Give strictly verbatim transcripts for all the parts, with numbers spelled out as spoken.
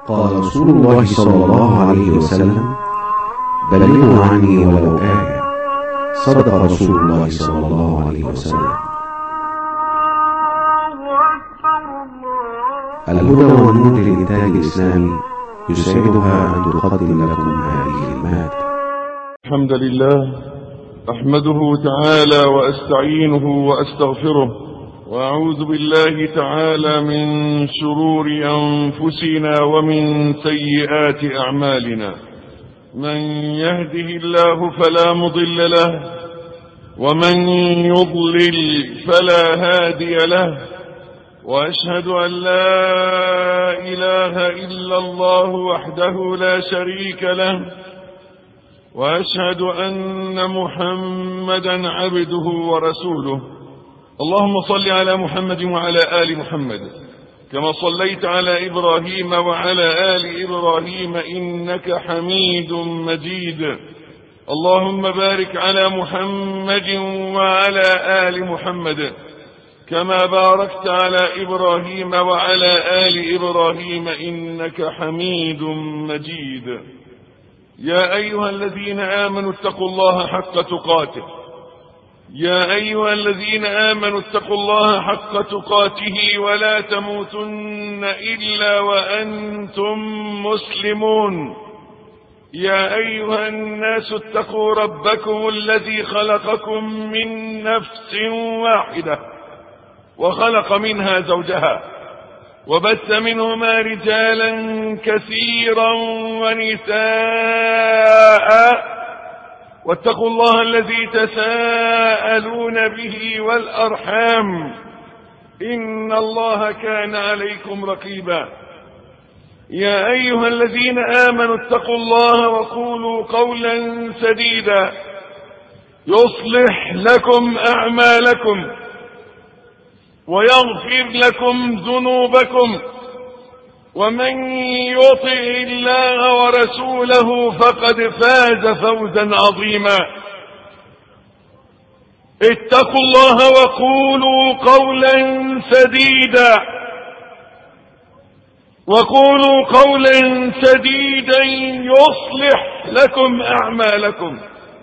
قال رسول الله صلى الله عليه وسلم: بلغوا عني ولو آية. صدق رسول الله صلى الله عليه وسلم. الهدى والنور للإنتاج الإسلامي يسعدها أن تقدم لكم هذه المادة. الحمد لله أحمده تعالى وأستعينه وأستغفره، وأعوذ بالله تعالى من شرور أنفسنا ومن سيئات أعمالنا. من يهده الله فلا مضل له، ومن يضلل فلا هادي له، وأشهد أن لا إله إلا الله وحده لا شريك له، وأشهد أن محمدا عبده ورسوله. اللهم صل على محمد وعلى آل محمد كما صليت على إبراهيم وعلى آل إبراهيم إنك حميد مجيد. اللهم بارك على محمد وعلى آل محمد كما باركت على إبراهيم وعلى آل إبراهيم إنك حميد مجيد. يا أيها الذين آمنوا اتقوا الله حق تقاته يا أيها الذين آمنوا اتقوا الله حق تقاته ولا تموتن إلا وأنتم مسلمون. يا أيها الناس اتقوا ربكم الذي خلقكم من نفس واحدة وخلق منها زوجها، وبث منهما رجالا كثيرا ونساء، واتقوا الله الذي تساءلون به والأرحام إن الله كان عليكم رقيبا. يا أيها الذين آمنوا اتقوا الله وقولوا قولا سديدا يصلح لكم أعمالكم ويغفر لكم ذنوبكم، ومن يطع الله ورسوله فقد فاز فوزا عظيما. اتقوا الله وقولوا قولا سديدا وقولوا قولا سديدا يصلح لكم أعمالكم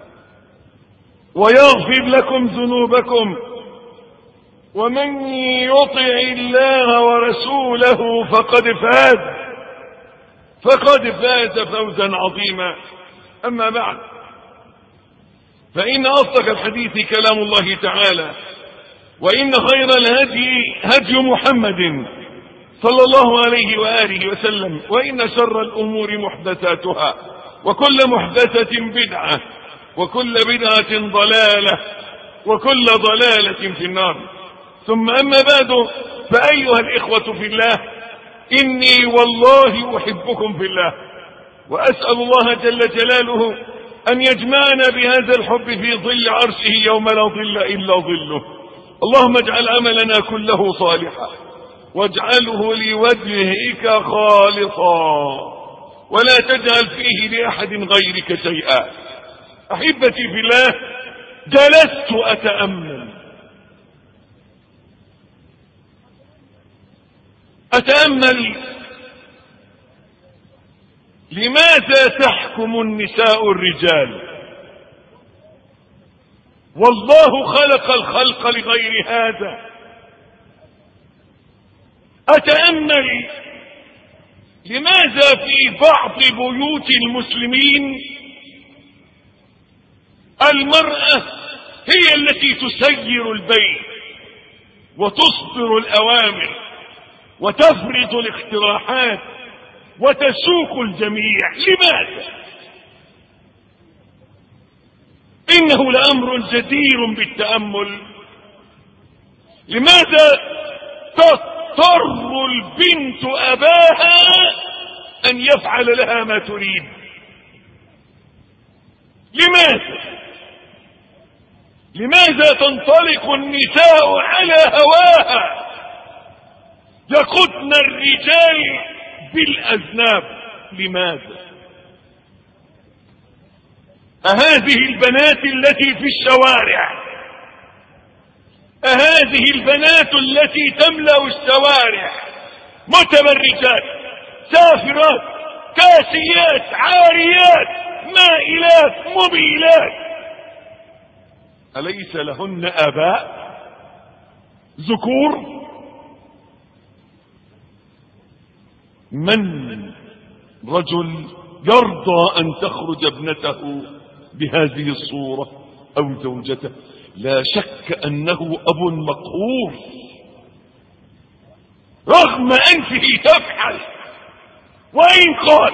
ويغفر لكم ذنوبكم، ومن يطع الله ورسوله فقد فاز فقد فاز فوزا عظيما. أما بعد، فإن أصدق الحديث كلام الله تعالى، وإن خير الهدي هدي محمد صلى الله عليه وآله وسلم، وإن شر الأمور محدثاتها، وكل محدثة بدعة، وكل بدعة ضلالة، وكل ضلالة في النار. ثم أما بعد، فأيها الإخوة في الله، إني والله أحبكم في الله، وأسأل الله جل جلاله أن يجمعنا بهذا الحب في ظل عرشه يوم لا ظل إلا ظله. اللهم اجعل عملنا كله صالحا، واجعله لوجهك خالصا، ولا تجعل فيه لأحد غيرك شيئا. أحبتي في الله، جلست أتأمل أتأمل لماذا تحكم النساء الرجال؟ والله خلق الخلق لغير هذا. أتأمل لماذا في بعض بيوت المسلمين المرأة هي التي تسير البيت وتصدر الأوامر وتفرض الاقتراحات وتسوق الجميع؟ لماذا؟ إنه لأمر جدير بالتأمل. لماذا تضطر البنت أباها أن يفعل لها ما تريد؟ لماذا؟ لماذا تنطلق النساء على هواها يقودن الرجال بالأذناب؟ لماذا؟ أهذه البنات التي في الشوارع، أهذه البنات التي تملأ الشوارع متبرجات سافرات كاسيات عاريات مائلات مميلات، أليس لهن آباء ذكور؟ من رجل يرضى أن تخرج ابنته بهذه الصورة أو زوجته؟ لا شك أنه أب مقهور، رغم أنفه تفعل وإن قال.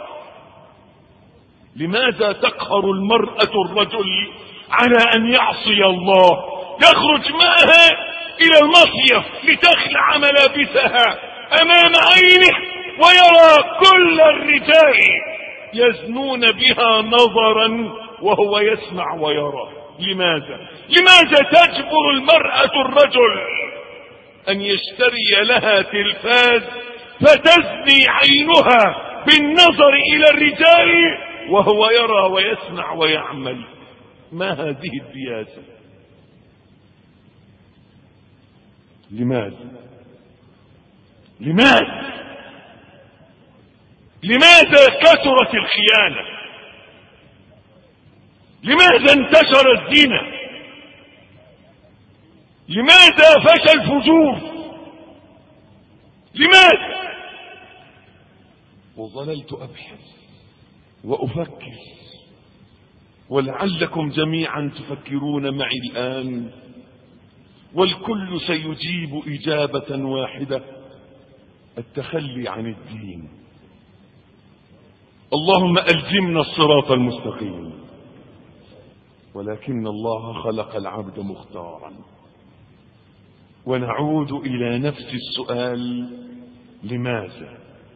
لماذا تقهر المرأة الرجل على أن يعصي الله؟ يخرج معها إلى المصيف لتخلع ملابسها أمام عينه ويرى كل الرجال يزنون بها نظرا وهو يسمع ويرى. لماذا؟ لماذا تجبر المرأة الرجل أن يشتري لها تلفاز فتزني عينها بالنظر إلى الرجال وهو يرى ويسمع ويعمل؟ ما هذه الدياسة؟ لماذا؟ لماذا؟ لماذا كثرت الخيانة؟ لماذا انتشر الزنا؟ لماذا فشى الفجور؟ لماذا؟ وظللت أبحث وأفكر، ولعلكم جميعا تفكرون معي الآن، والكل سيجيب إجابة واحدة: التخلي عن الدين. اللهم ألزمنا الصراط المستقيم. ولكن الله خلق العبد مختارا. ونعود إلى نفس السؤال: لماذا؟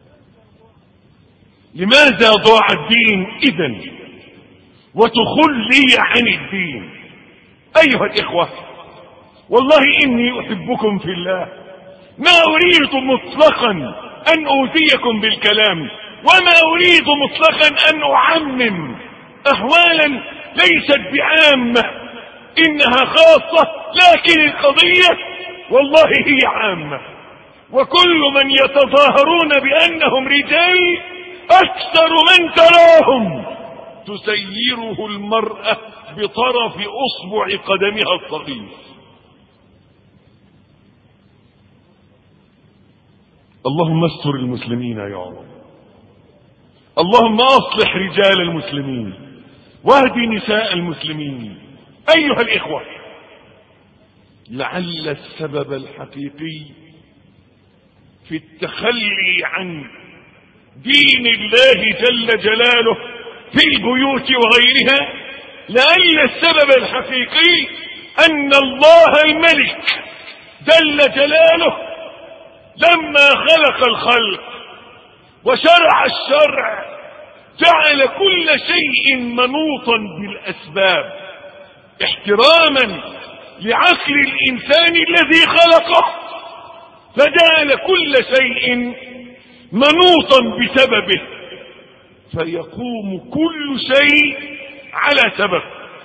لماذا ضاع الدين إذن وتخلي عن الدين؟ أيها الإخوة، والله إني أحبكم في الله، ما أريد مطلقا أن أوذيكم بالكلام، وما أريد مطلقا أن أعمم أحوالا ليست بعامة، إنها خاصة، لكن القضية والله هي عامة. وكل من يتظاهرون بأنهم رجال أكثر من تراهم تسيره المرأة بطرف أصبع قدمها الصغير. اللهم استر المسلمين يا رب، اللهم أصلح رجال المسلمين واهد نساء المسلمين. أيها الإخوة، لعل السبب الحقيقي في التخلي عن دين الله جل جلاله في البيوت وغيرها، لعل السبب الحقيقي أن الله الملك جل جلاله لما خلق الخلق وشرع الشرع جعل كل شيء منوطا بالأسباب احتراما لعقل الإنسان الذي خلقه، فجعل كل شيء منوطا بسببه، فيقوم كل شيء على سبب.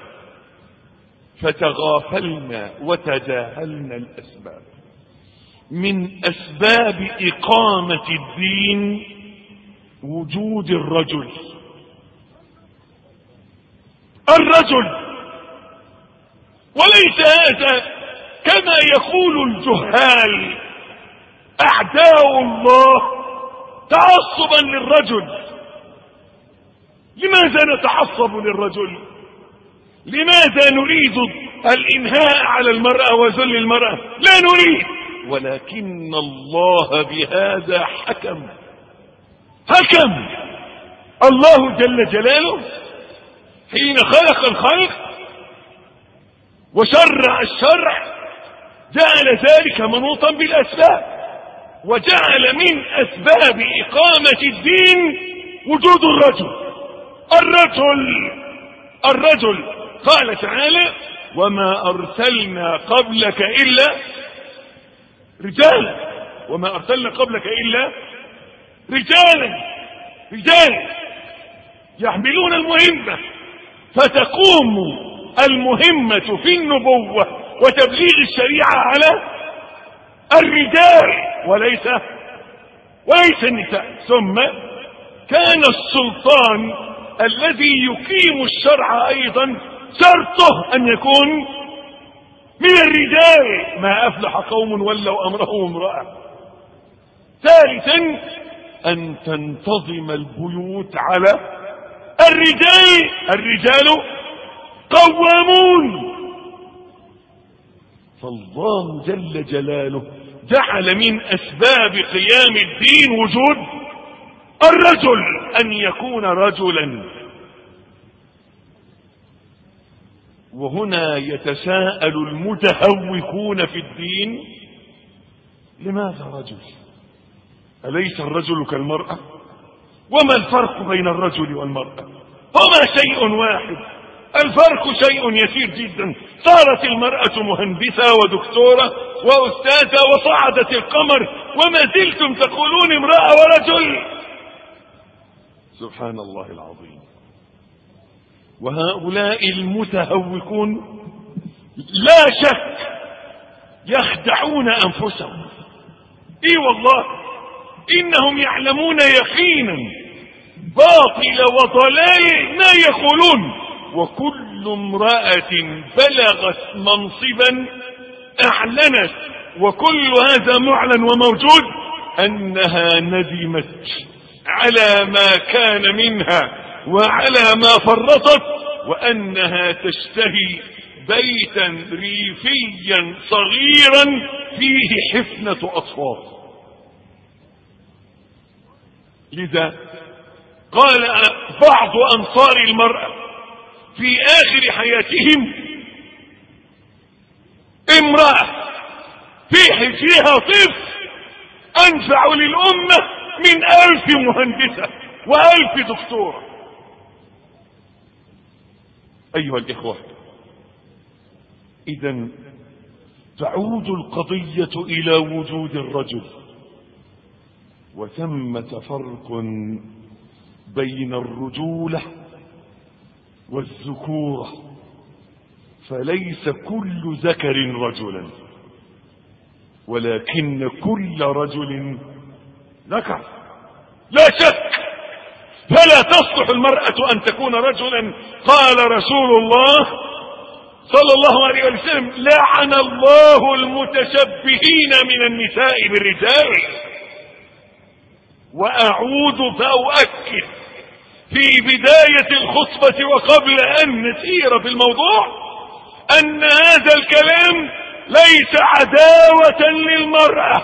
فتغافلنا وتجاهلنا الأسباب. من أسباب إقامة الدين وجود الرجل. الرجل، وليس هذا كما يقول الجهال أعداء الله تعصبا للرجل. لماذا نتعصب للرجل؟ لماذا نريد الإنهاء على المرأة وذل المرأة؟ لا نريد، ولكن الله بهذا حكم. حكم الله جل جلاله حين خلق الخلق وشرع الشرع، جعل ذلك منوطا بالأسباب، وجعل من أسباب إقامة الدين وجود الرجل. الرجل الرجل قال تعالى: وما أرسلنا قبلك إلا رجالا. وما أرسلنا قبلك إلا رجالا رجالا يحملون المهمة، فتقوم المهمة في النبوة وتبليغ الشريعة على الرجال وليس وليس النساء. ثم كان السلطان الذي يقيم الشرع أيضا شرطه أن يكون من الرجال. ما أفلح قوم ولوا أمرهم امرأة. ثالثا أن تنتظم البيوت على الرجال. الرجال قوامون. فالله جل جلاله جعل من أسباب قيام الدين وجود الرجل، أن يكون رجلا. وهنا يتساءل المتهوكون في الدين: لماذا رجل؟ أليس الرجل كالمرأة؟ وما الفرق بين الرجل والمرأة؟ هما شيء واحد. الفرق شيء يسير جدا. صارت المرأة مهندسة ودكتورة وأستاذة وصعدت القمر، وما زلتم تقولون امرأة ورجل. سبحان الله العظيم. وهؤلاء المتهوكون لا شك يخدعون أنفسهم. اي والله إنهم يعلمون يقينا باطل وضلال ما يقولون. وكل امرأة بلغت منصبا أعلنت، وكل هذا معلن وموجود، أنها ندمت على ما كان منها وعلى ما فرطت، وأنها تشتهي بيتا ريفيا صغيرا فيه حفنة أصوات. لذا قال بعض أنصار المرأة في آخر حياتهم: امرأة في حجرها طفل أنفع للأمة من ألف مهندسة وألف دكتورة. أيها الإخوة، إذن تعود القضية إلى وجود الرجل. وثمة فرق بين الرجولة والذكورة، فليس كل ذكر رجلا، ولكن كل رجل ذكر. لا شك، فلا تصلح المرأة أن تكون رجلا. قال رسول الله صلى الله عليه وسلم: لعن الله المتشبهين من النساء بالرجال. وأعود فأؤكد في بداية الخطبة وقبل أن نسير في الموضوع أن هذا الكلام ليس عداوة للمرأة.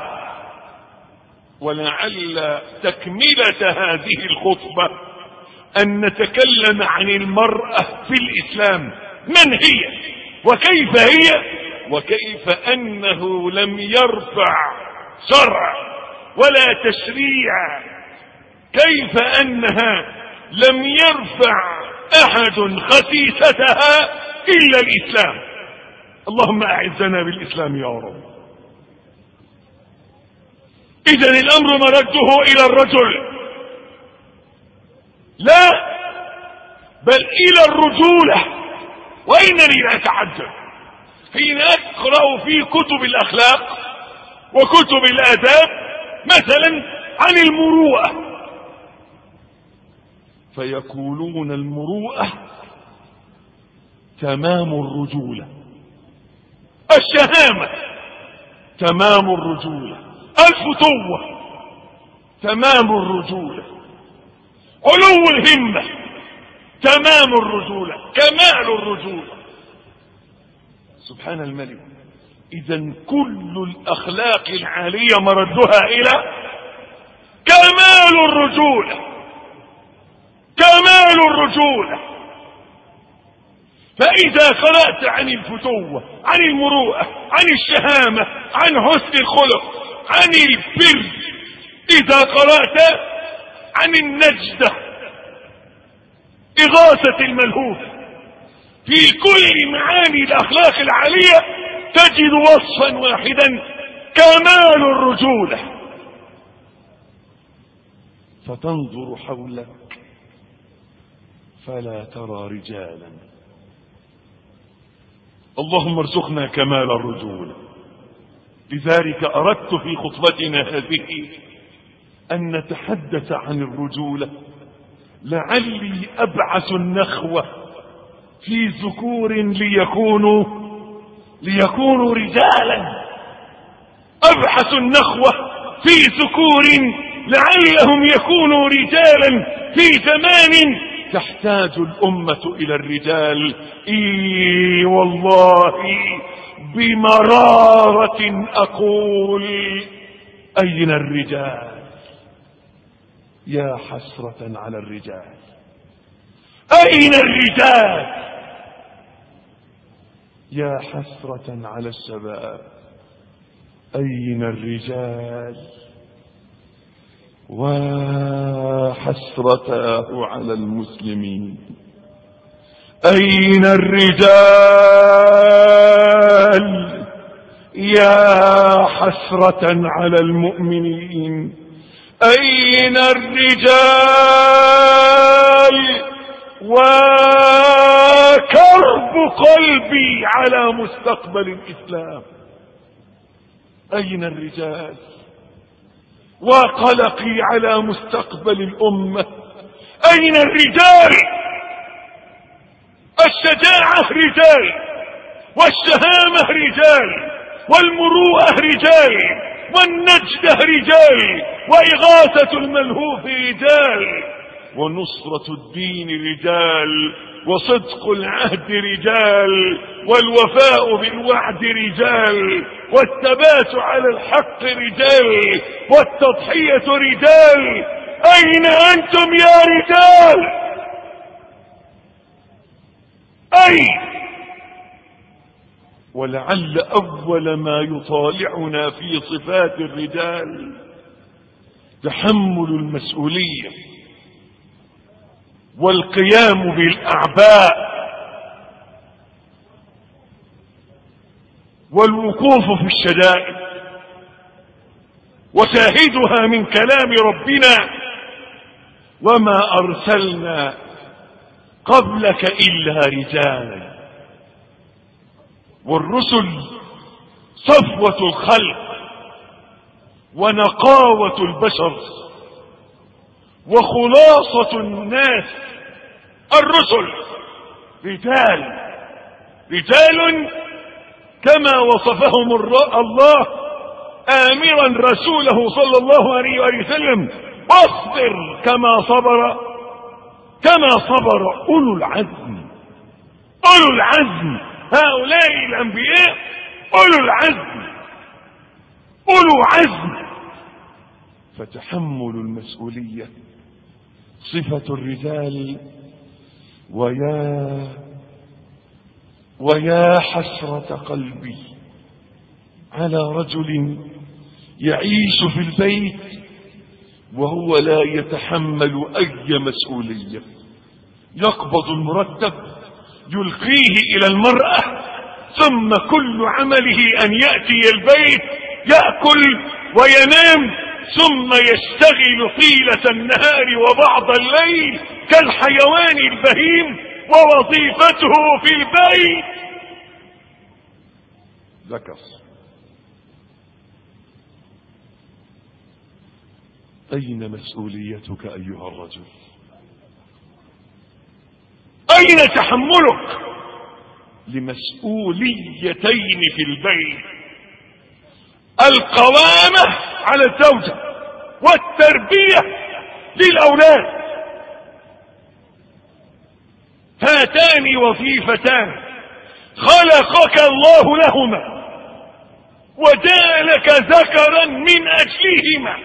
ولعل تكملة هذه الخطبة أن نتكلم عن المرأة في الإسلام، من هي وكيف هي، وكيف أنه لم يرفع شرع ولا تشريع، كيف أنها لم يرفع أحد خسيستها إلا الإسلام. اللهم أعزنا بالإسلام يا رب. إذن الأمر مرده إلى الرجل، لا بل إلى الرجولة. وإنني لا أتعجب حين أقرأ في كتب الأخلاق وكتب الآداب مثلا عن المروءة، فيقولون المروءة تمام الرجولة، الشهامة تمام الرجولة، الفتوة تمام الرجولة، علو الهمة تمام الرجولة، كمال الرجولة. سبحان الملك. إذن كل الأخلاق العالية مردها إلى كمال الرجولة، كمال الرجولة. فإذا قرأت عن الفتوة، عن المروءة، عن الشهامة، عن حسن الخلق، عن البر، إذا قرأت عن النجدة، إغاثة الملهوف، في كل معاني الأخلاق العالية تجد وصفا واحدا: كمال الرجولة. فتنظر حولك فلا ترى رجالا. اللهم ارزقنا كمال الرجولة. لذلك أردت في خطبتنا هذه أن نتحدث عن الرجولة، لعلي أبعث النخوة في ذكور ليكونوا ليكونوا رجالا. أبحث النخوة في ذكور لعلهم يكونوا رجالا في زمان تحتاج الأمة إلى الرجال. إي والله بمرارة أقول أين الرجال؟ يا حسرة على الرجال. أين الرجال؟ يا حسرة على الشباب. أين الرجال؟ وحسرته على المسلمين. أين الرجال؟ يا حسرة على المؤمنين. أين الرجال؟ وكرب قلبي على مستقبل الإسلام. أين الرجال؟ وقلقي على مستقبل الأمة. أين الرجال؟ الشجاعة رجال، والشهامة رجال، والمروءة رجال، والنجدة رجال، وإغاثة الملهوف رجال، ونصرة الدين رجال، وصدق العهد رجال، والوفاء بالوعد رجال، والثبات على الحق رجال، والتضحية رجال. أين أنتم يا رجال؟ أين؟ ولعل أول ما يطالعنا في صفات الرجال تحمل المسؤولية والقيام بالأعباء والوقوف في الشدائد. وشاهدها من كلام ربنا: وما أرسلنا قبلك إلا رجالا. والرسل صفوة الخلق ونقاوة البشر وخلاصة الناس. الرسل رجال، رجال كما وصفهم الله آمرا رسوله صلى الله عليه وسلم: واصبر كما صبر كما صبر أولو العزم. أولو العزم هؤلاء الأنبياء أولو العزم، أولو عزم. فتحمل المسؤولية صفة الرجال. ويا ويا حسرة قلبي على رجل يعيش في البيت وهو لا يتحمل أي مسؤولية. يقبض المرتب يلقيه إلى المرأة، ثم كل عمله أن يأتي البيت يأكل وينام، ثم يشتغل طيلة النهار وبعض الليل كالحيوان البهيم، ووظيفته في البيت ذكر. أين مسؤوليتك أيها الرجل؟ أين تحملك لمسؤوليتين في البيت؟ القوامة على الزوجة والتربية للأولاد. هاتان وظيفتان خلقك الله لهما وجعلك ذكرا من أجلهما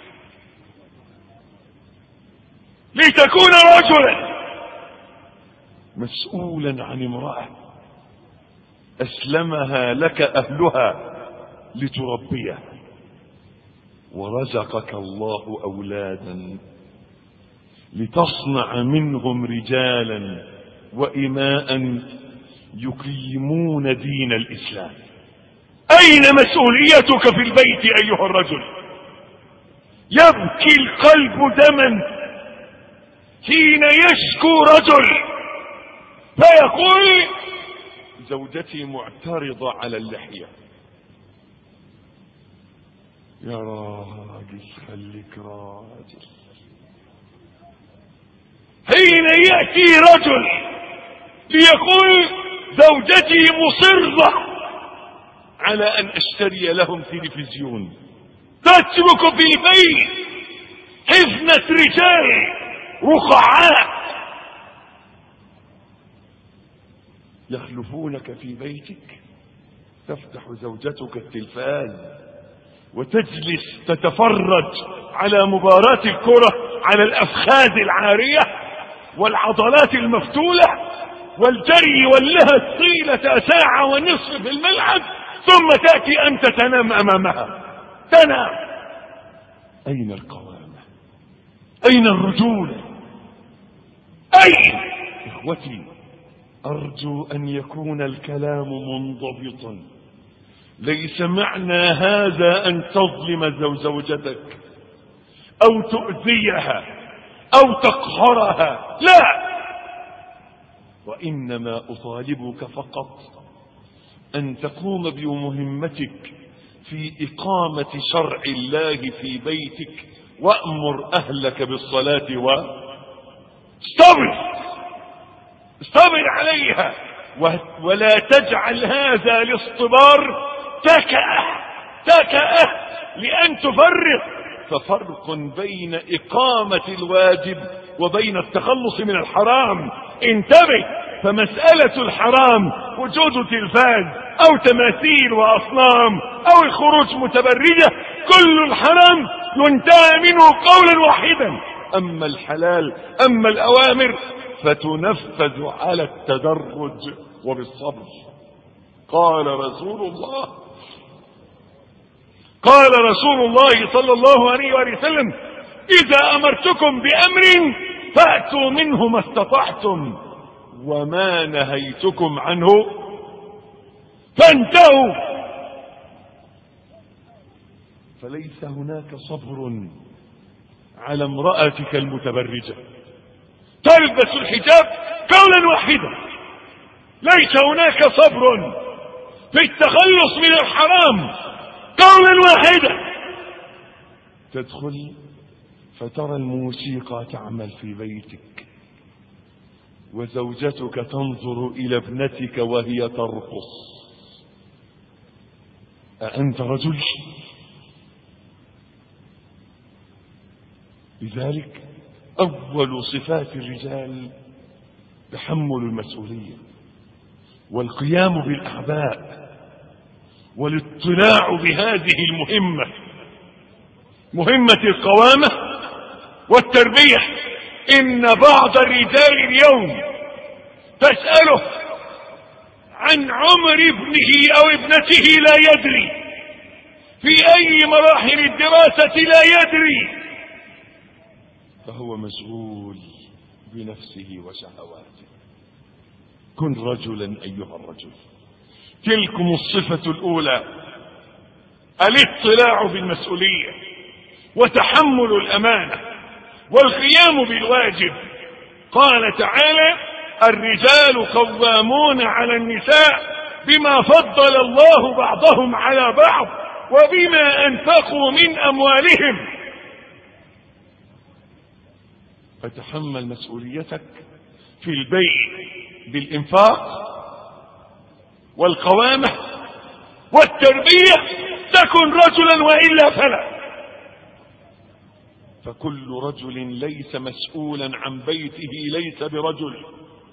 لتكون رجلا مسؤولا عن امرأة أسلمها لك أهلها لتربيه. ورزقك الله أولادا لتصنع منهم رجالا وإماء يقيمون دين الإسلام. أين مسؤوليتك في البيت أيها الرجل؟ يبكي القلب دما حين يشكو رجل فيقول: زوجتي معترضة على اللحية. يا راجل خليك راجل. حين يأتي رجل ليقول زوجتي مصرة على أن أشتري لهم تلفزيون، تترك في البيت حفنة رجال رقعاء يخلفونك في بيتك، تفتح زوجتك التلفاز وتجلس تتفرج على مباراة الكرة على الأفخاذ العارية والعضلات المفتولة والجري واللهث طيلة ساعة ونصف في الملعب، ثم تأتي أنت تنام أمامها. تنام. أين القوامة؟ أين الرجولة؟ أين؟ إخوتي، أرجو أن يكون الكلام منضبطا. ليس معنى هذا أن تظلم زوجتك أو تؤذيها أو تقهرها، لا، وإنما أطالبك فقط أن تقوم بمهمتك في إقامة شرع الله في بيتك، وأمر أهلك بالصلاة واستبر استبر عليها، ولا تجعل هذا الاصطبار تكأة تكأة لأن تفرق. ففرق بين إقامة الواجب وبين التخلص من الحرام. انتبه، فمسألة الحرام وجود تلفاز أو تماثيل وأصنام أو الخروج متبرجة، كل الحرام ينتهى منه قولا واحدا. أما الحلال، أما الأوامر فتنفذ على التدرج وبالصبر. قال رسول الله قال رسول الله صلى الله عليه وسلم: إذا أمرتكم بأمر فأتوا منه ما استطعتم، وما نهيتكم عنه فانتهوا. فليس هناك صبر على امرأتك المتبرجة تلبس الحجاب قولا واحدا. ليس هناك صبر في التخلص من الحرام قولا واحدا. تدخل فترى الموسيقى تعمل في بيتك، وزوجتك تنظر إلى ابنتك وهي ترقص. أأنت رجل؟ لذلك أول صفات الرجال تحمل المسؤولية والقيام بالأعباء والاطلاع بهذه المهمة، مهمة القوامة والتربية. إن بعض الرجال اليوم تسأله عن عمر ابنه أو ابنته لا يدري، في أي مراحل الدراسة لا يدري، فهو مشغول بنفسه وشهواته. كن رجلا أيها الرجل. تلكم الصفة الأولى، الاطلاع بالمسؤولية وتحمل الأمانة والقيام بالواجب. قال تعالى: الرجال قوامون على النساء بما فضل الله بعضهم على بعض وبما أنفقوا من أموالهم. فتحمل مسؤوليتك في البيت بالإنفاق والقوامة والتربية. تكن رجلا وإلا فلا. فكل رجل ليس مسؤولا عن بيته ليس برجل.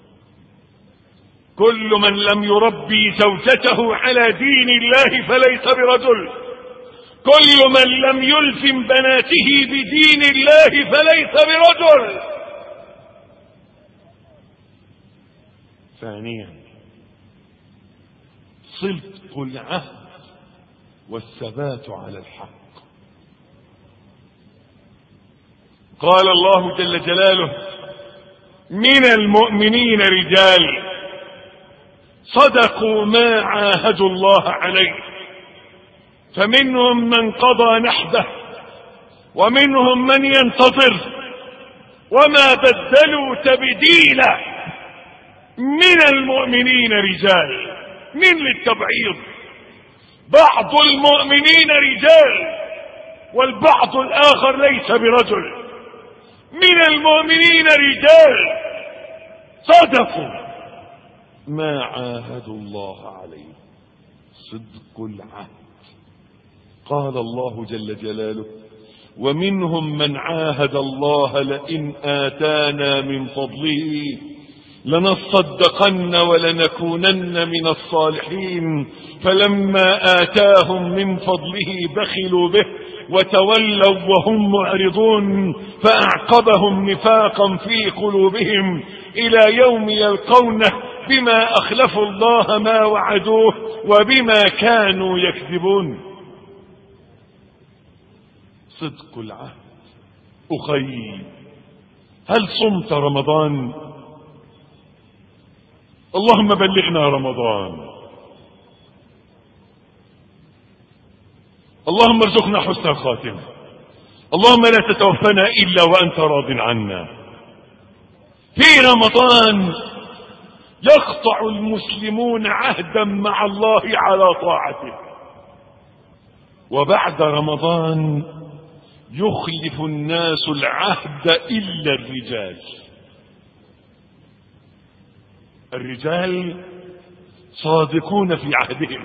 كل من لم يربي زوجته على دين الله فليس برجل. كل من لم يلزم بناته بدين الله فليس برجل. ثانيا، صدق العهد والثبات على الحق. قال الله جل جلاله: من المؤمنين رجال صدقوا ما عاهدوا الله عليه، فمنهم من قضى نحبه ومنهم من ينتظر وما بدلوا تبديلا. من المؤمنين رجال، من للتبعيض. بعض المؤمنين رجال والبعض الآخر ليس برجل. من المؤمنين رجال صدقوا ما عاهدوا الله عليه. صدق العهد. قال الله جل جلاله: ومنهم من عاهد الله لئن آتانا من فضله لنصدقن ولنكونن من الصالحين فلما آتاهم من فضله بخلوا به وتولوا وهم معرضون فأعقبهم نفاقا في قلوبهم إلى يوم يلقونه بما أخلفوا الله ما وعدوه وبما كانوا يكذبون. صدق العهد. أخي، هل صمت رمضان؟ اللهم بلغنا رمضان. اللهم ارزقنا حسن الخاتمة. اللهم لا تتوفنا إلا وأنت راض عنا. في رمضان يقطع المسلمون عهدا مع الله على طاعته، وبعد رمضان يخلف الناس العهد إلا الرجال. الرجال صادقون في عهدهم،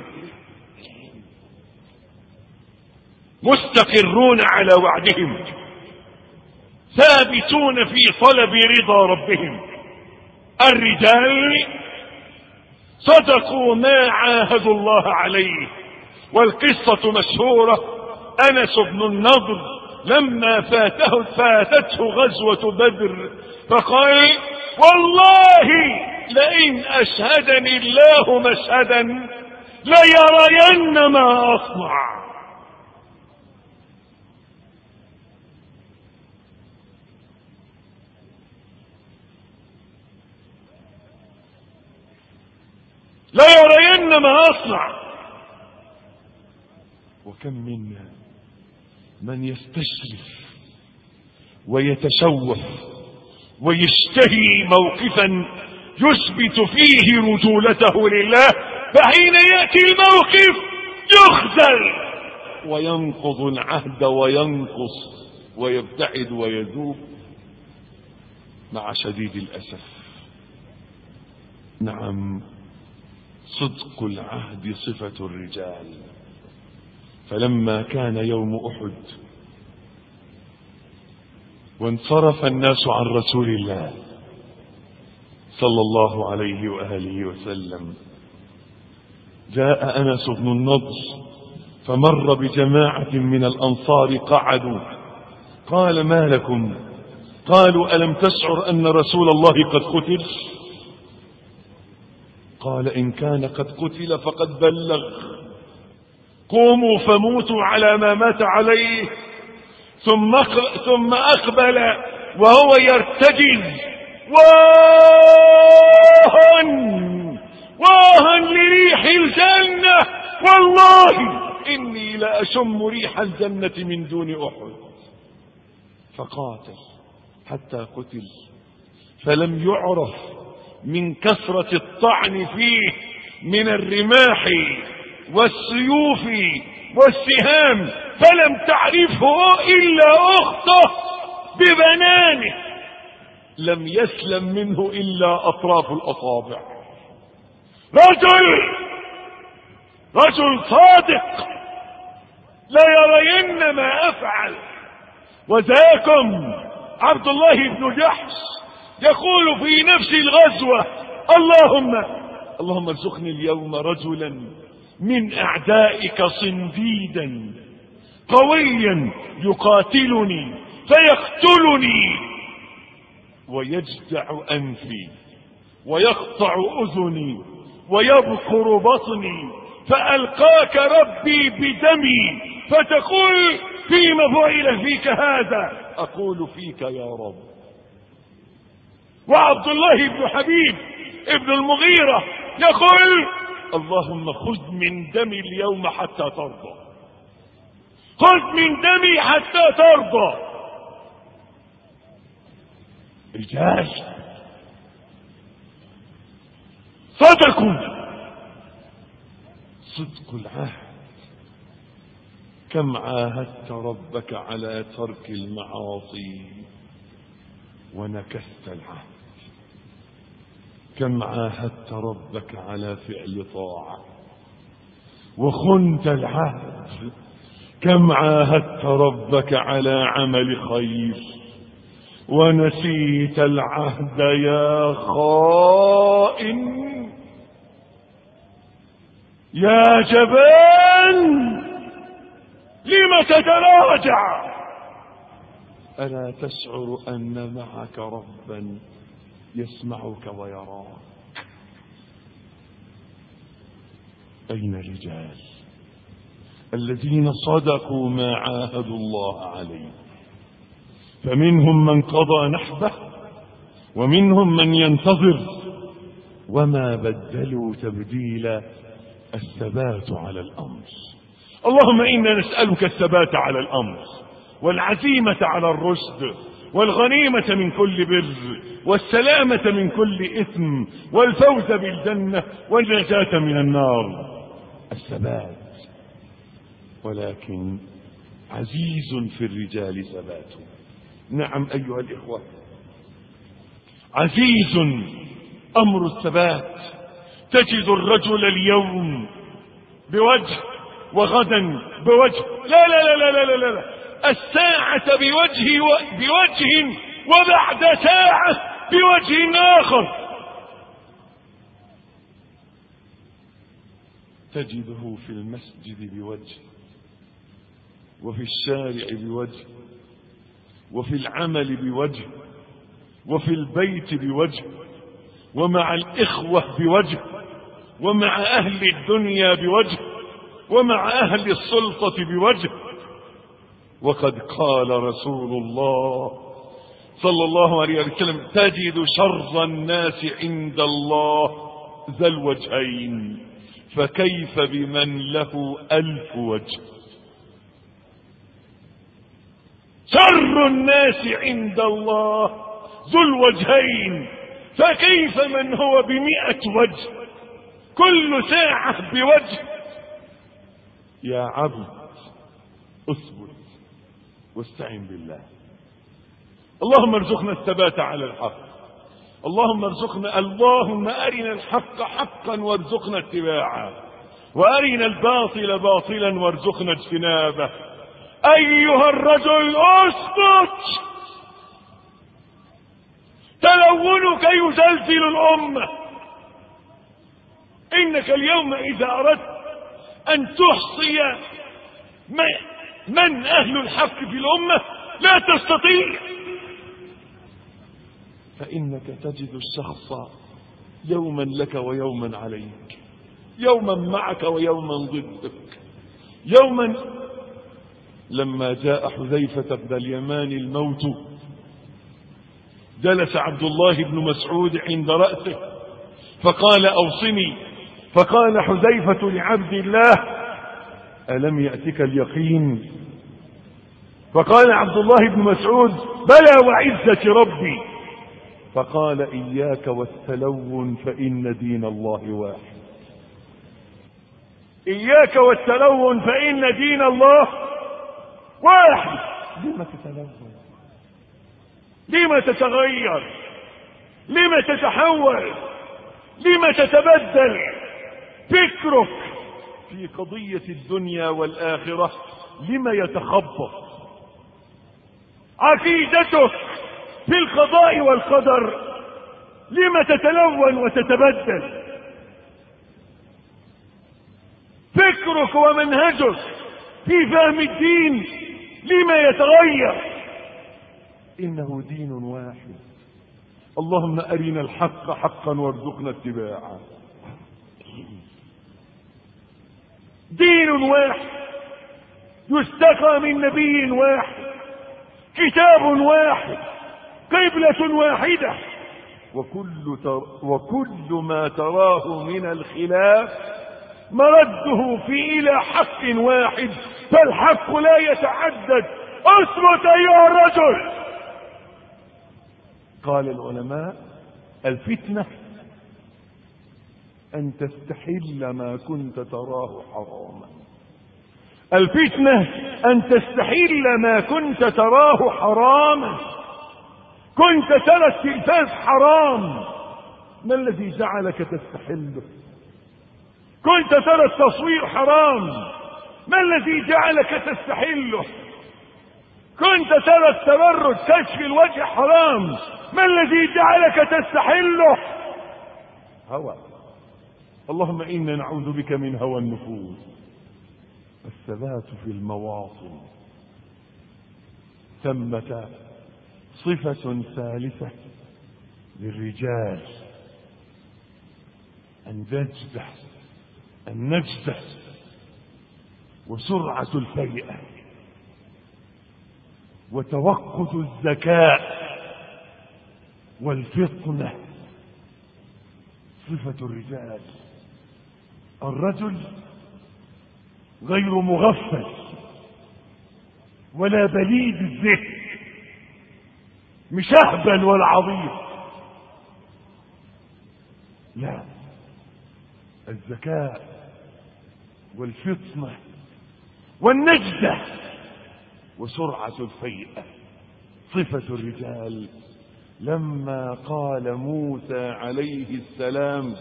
مستقرون على وعدهم، ثابتون في طلب رضا ربهم. الرجال صدقوا ما عاهدوا الله عليه. والقصة مشهورة. أنس بن النضر لما فاته فاتته غزوة بدر فقال: والله لئن أشهدني الله مشهدا ليرين ما أصنع. ليرين ما أصنع. وكم منا من يستشرف ويتشوف ويشتهي موقفا يثبت فيه رجولته لله، فحين يأتي الموقف يخذل وينقض العهد وينقص ويبتعد ويذوب. مع شديد الأسف، نعم، صدق العهد صفة الرجال. فلما كان يوم أحد وانصرف الناس عن رسول الله صلى الله عليه وآله وسلم، جاء أنس بن النضر فمر بجماعة من الأنصار قعدوا. قال: ما لكم؟ قالوا: ألم تشعر أن رسول الله قد قتل؟ قال: إن كان قد قتل فقد بلغ. قوموا فموتوا على ما مات عليه. ثم ثم أقبل وهو يرتجز: واها واها لريح الجنة، والله إني لأشم ريح الجنة من دون أحد. فقاتل حتى قتل، فلم يعرف من كثرة الطعن فيه من الرماح والسيوف والسهام، فلم تعرفه إلا أخته ببنانه، لم يسلم منه إلا أطراف الأصابع. رجل رجل صادق لا يرين ما أفعل. وذاكم عبد الله بن جحش يقول في نفس الغزوة: اللهم اللهم ارزقني اليوم رجلا من أعدائك صنديدا قويا يقاتلني فيقتلني ويجدع أنفي ويقطع أذني ويبكر بطني، فألقاك ربي بدمي فتقول: فيما فعل فيك هذا؟ أقول: فيك يا رب. وعبد الله بن حبيب ابن المغيرة يقول: اللهم خذ من دمي اليوم حتى ترضى، خذ من دمي حتى ترضى. رجال صدقوا. صدق العهد. كم عاهدت ربك على ترك المعاصي ونكثت العهد؟ كم عاهدت ربك على فعل طاعة وخنت العهد؟ كم عاهدت ربك على عمل خير ونسيت العهد يا خائن يا جبان؟ لم تتراجع؟ ألا تشعر أن معك ربا يسمعك ويراك؟ أين الرجال الذين صدقوا ما عاهدوا الله عليه؟ فمنهم من قضى نحبه ومنهم من ينتظر وما بدلوا تبديلا. الثبات على الأمر. اللهم إنا نسألك الثبات على الأمر والعزيمة على الرشد والغنيمة من كل بر والسلامة من كل إثم والفوز بالجنة والنجاة من النار. الثبات. ولكن عزيز في الرجال ثباته. نعم أيها الإخوة، عزيز أمر الثبات. تجد الرجل اليوم بوجه وغدا بوجه، لا لا لا لا لا لا, لا. الساعة بوجه و... بوجه وبعد ساعة بوجه آخر. تجده في المسجد بوجه وفي الشارع بوجه وفي العمل بوجه وفي البيت بوجه ومع الإخوة بوجه ومع أهل الدنيا بوجه ومع أهل السلطة بوجه. وقد قال رسول الله صلى الله عليه وسلم: تجد شر الناس عند الله ذا الوجهين، فكيف بمن له ألف وجه؟ شر الناس عند الله ذو الوجهين، فكيف من هو بمئة وجه كل ساعة بوجه؟ يا عبد اثبت واستعن بالله. اللهم ارزقنا الثبات على الحق. اللهم ارزقنا اللهم أرنا الحق حقا وارزقنا اتباعه، وأرنا الباطل باطلا وارزقنا اجتنابه. أيها الرجل اسكت، تلونك يزلزل الأمة. إنك اليوم إذا أردت أن تحصي من أهل الحق في الأمة لا تستطيع، فإنك تجد الشخص يوما لك ويوما عليك، يوما معك ويوما ضدك. يوما لما جاء حذيفة بن اليمان الموت جلس عبد الله بن مسعود عند رأسه فقال: أوصني. فقال حذيفة لعبد الله: ألم يأتك اليقين؟ فقال عبد الله بن مسعود: بلى وعزة ربي. فقال: إياك والتلون فإن دين الله واحد. إياك والتلون فإن دين الله واحد. لما تتلون؟ لما تتغير؟ لما تتحول؟ لما تتبدل فكرك في قضية الدنيا والآخرة؟ لما يتخبط عقيدتك في القضاء والقدر؟ لما تتلون وتتبدل فكرك ومنهجك في فهم الدين؟ لما يتغير؟ إنه دين واحد. اللهم أرنا الحق حقا وارزقنا اتباعه. دين واحد يستقى من نبي واحد، كتاب واحد، قبلة واحدة، وكل, تر وكل ما تراه من الخلاف مرده في إلى حق واحد، فالحق لا يتعدد. اثبت أيها الرجل. قال العلماء: الفتنة أن تستحل ما كنت تراه حراما، الفتنة أن تستحل ما كنت تراه حراما. كنت ترى التلفاز حرام، ما الذي جعلك تستحله؟ كنت ترى التصوير حرام، ما الذي جعلك تستحله؟ كنت ترى التبرج كشف الوجه حرام، ما الذي جعلك تستحله؟ هوى. اللهم إنا نعوذ بك من هوى النفوس. الثبات في المواطن. ثمة صفة ثالثة للرجال، النجدة النجدة وسرعة الفيئة وتوقد الذكاء والفطنة. صفة الرجال: الرجل غير مغفل ولا بليد الذهن، مش اهبل ولا عبيط، لا، الذكاء والفطنة والنجدة وسرعة الفيئة صفة الرجال. لما قال موسى عليه السلام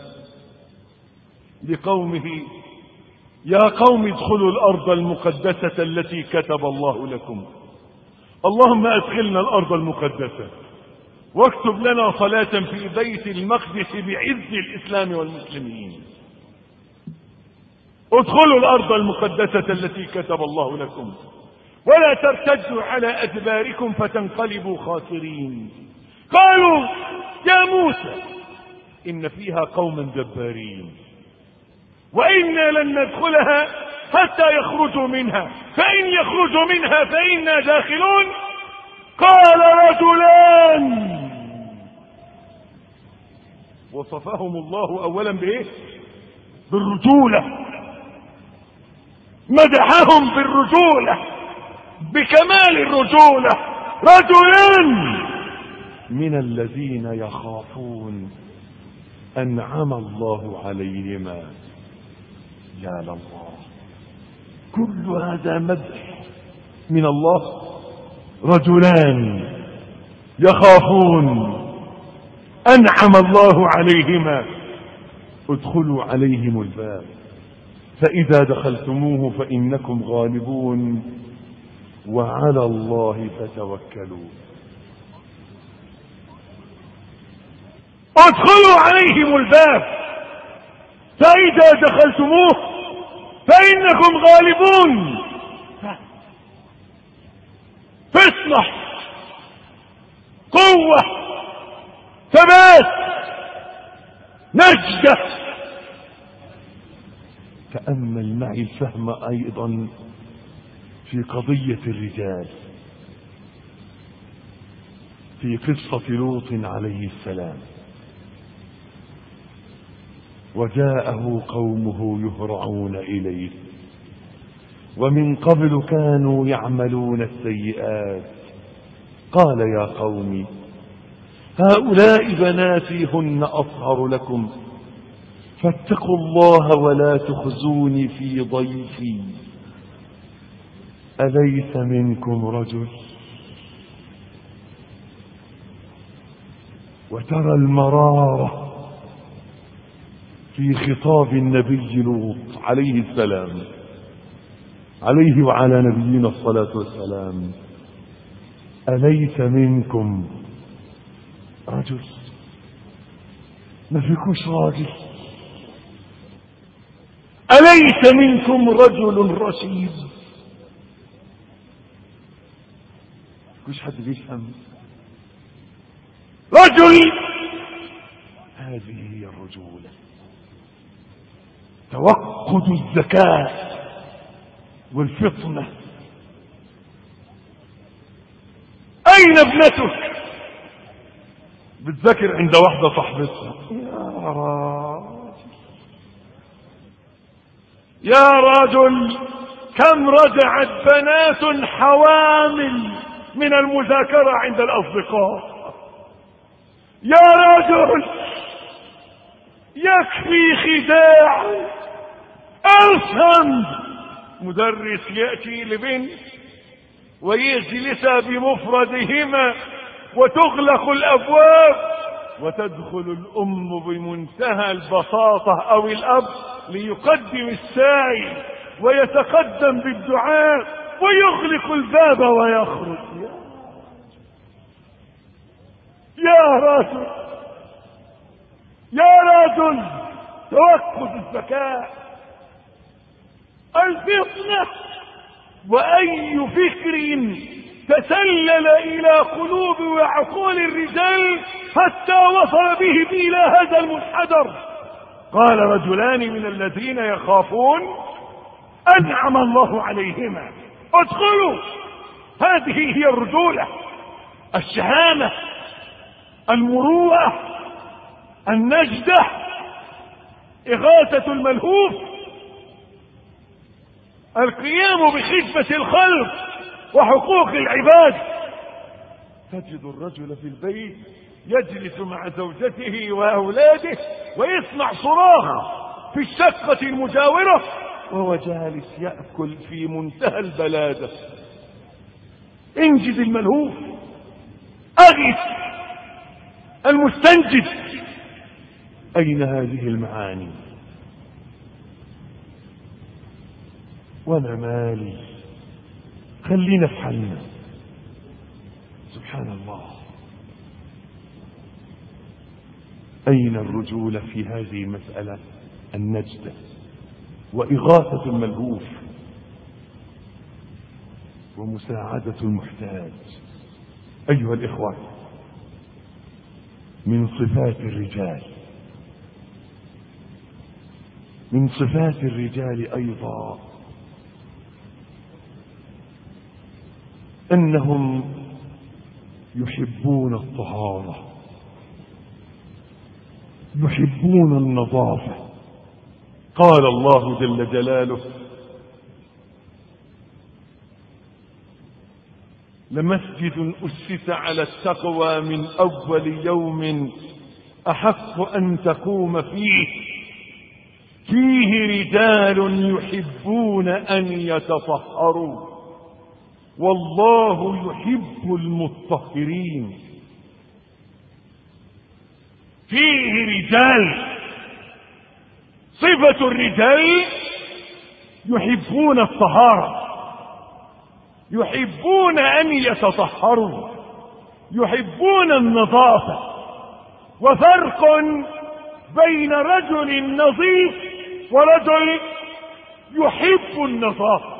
لقومه: يا قوم ادخلوا الأرض المقدسة التي كتب الله لكم، اللهم ادخلنا الأرض المقدسة واكتب لنا صلاة في بيت المقدس بعز الإسلام والمسلمين. ادخلوا الأرض المقدسة التي كتب الله لكم ولا ترتدوا على أدباركم فتنقلبوا خاسرين. قالوا: يا موسى إن فيها قوما جبارين وإنا لن ندخلها حتى يخرجوا منها، فإن يخرجوا منها فإنا داخلون. قال رجلان، وصفهم الله أولا بإيه؟ بالرجولة، مدحهم بالرجولة، بكمال الرجولة. رجلان من الذين يخافون أنعم الله عليهما. يا الله، كل هذا مدح من الله. رجلان يخافون أنعم الله عليهما ادخلوا عليهم الباب فإذا دخلتموه فإنكم غالبون وعلى الله فتوكلوا. ادخلوا عليهم الباب فإذا دخلتموه فإنكم غالبون. فطنة، قوة، ثبات، نجدة. تأمل معي الفهم أيضا في قضية الرجال في قصة لوط عليه السلام. وجاءه قومه يهرعون إليه ومن قبل كانوا يعملون السيئات. قال: يا قوم هؤلاء بناتي هن أطهر لكم فاتقوا الله ولا تخزوني في ضيفي أليس منكم رجل. وترى المرارة في خطاب النبي لوط عليه السلام، عليه وعلى نبينا الصلاة والسلام. أليس منكم رجل؟ ما فيكوش راجل؟ أليس منكم رجل رشيد؟ مش حد بيفهم. رجل، هذه هي الرجولة، توقد الذكاء والفطنة. أين ابنتك؟ بتذكر عند واحدة صاحبتها: يا راجل يا رجل كم رجعت بنات حوامل من المذاكرة عند الأصدقاء. يا رجل يكفي خداع، افهم مدرس يأتي لبنت ويجلس بمفردهما وتغلق الأبواب وتدخل الأم بمنتهى البساطة أو الأب ليقدم الساعي ويتقدم بالدعاء ويغلق الباب ويخرج. يا رجل يا رجل توقف الذكاء، الفطنة، وأي فكر تسلل إلى قلوب وعقول الرجال حتى وصل بهم إلى هذا المنحدر. قال رجلان من الذين يخافون أنعم الله عليهما ادخلوا. هذه هي الرجولة، الشهامة، المروءة، النجدة، إغاثة الملهوف، القيام بخدمة الخلق وحقوق العباد. تجد الرجل في البيت يجلس مع زوجته وأولاده ويسمع صراخ في الشقة المجاورة وهو جالس يأكل في منتهى البلادة. انجد الملهوف، أغث المستنجد. أين هذه المعاني؟ وانا مالي، خلينا في حالنا. سبحان الله، أين الرجولة في هذه المسألة؟ النجدة وإغاثة الملهوف ومساعدة المحتاج. أيها الإخوة، من صفات الرجال من صفات الرجال أيضا أنهم يحبون الطهارة، يحبون النظافة. قال الله جل جلاله: لمسجد أسس على التقوى من أول يوم أحق أن تقوم فيه فيه رجال يحبون أن يتطهروا والله يحب المطهرين. فيه رجال، صفة الرجال يحبون الطهارة، يحبون أن يتطهروا، يحبون النظافة. وفرق بين رجل نظيف ورجل يحب النظافة.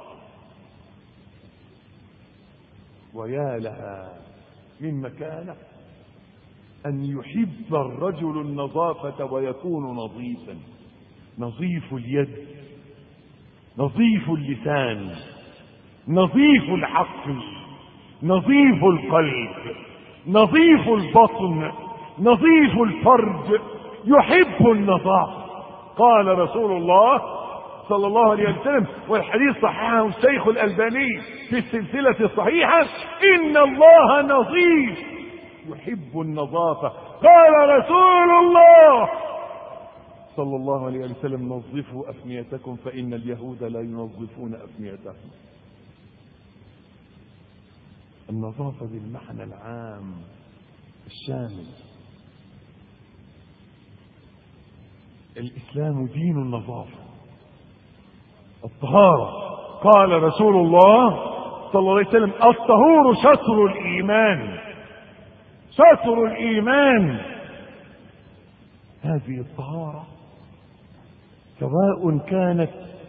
ويا لها من مكانة أن يحب الرجل النظافة ويكون نظيفا، نظيف اليد، نظيف اللسان، نظيف العقل، نظيف القلب، نظيف البطن، نظيف الفرج، يحب النظافة. قال رسول الله صلى الله عليه وسلم، والحديث صححه الشيخ الألباني في السلسلة الصحيحة: إن الله نظيف يحب النظافة. قال رسول الله صلى الله عليه وسلم: نظفوا أفنيتكم فإن اليهود لا ينظفون أفنيتهم. النظافة بالمعنى العام الشامل. الإسلام دين النظافة، الطهارة. قال رسول الله صلى الله عليه وسلم: الطهور شطر الإيمان، شطر الإيمان. هذه الطهارة سواء كانت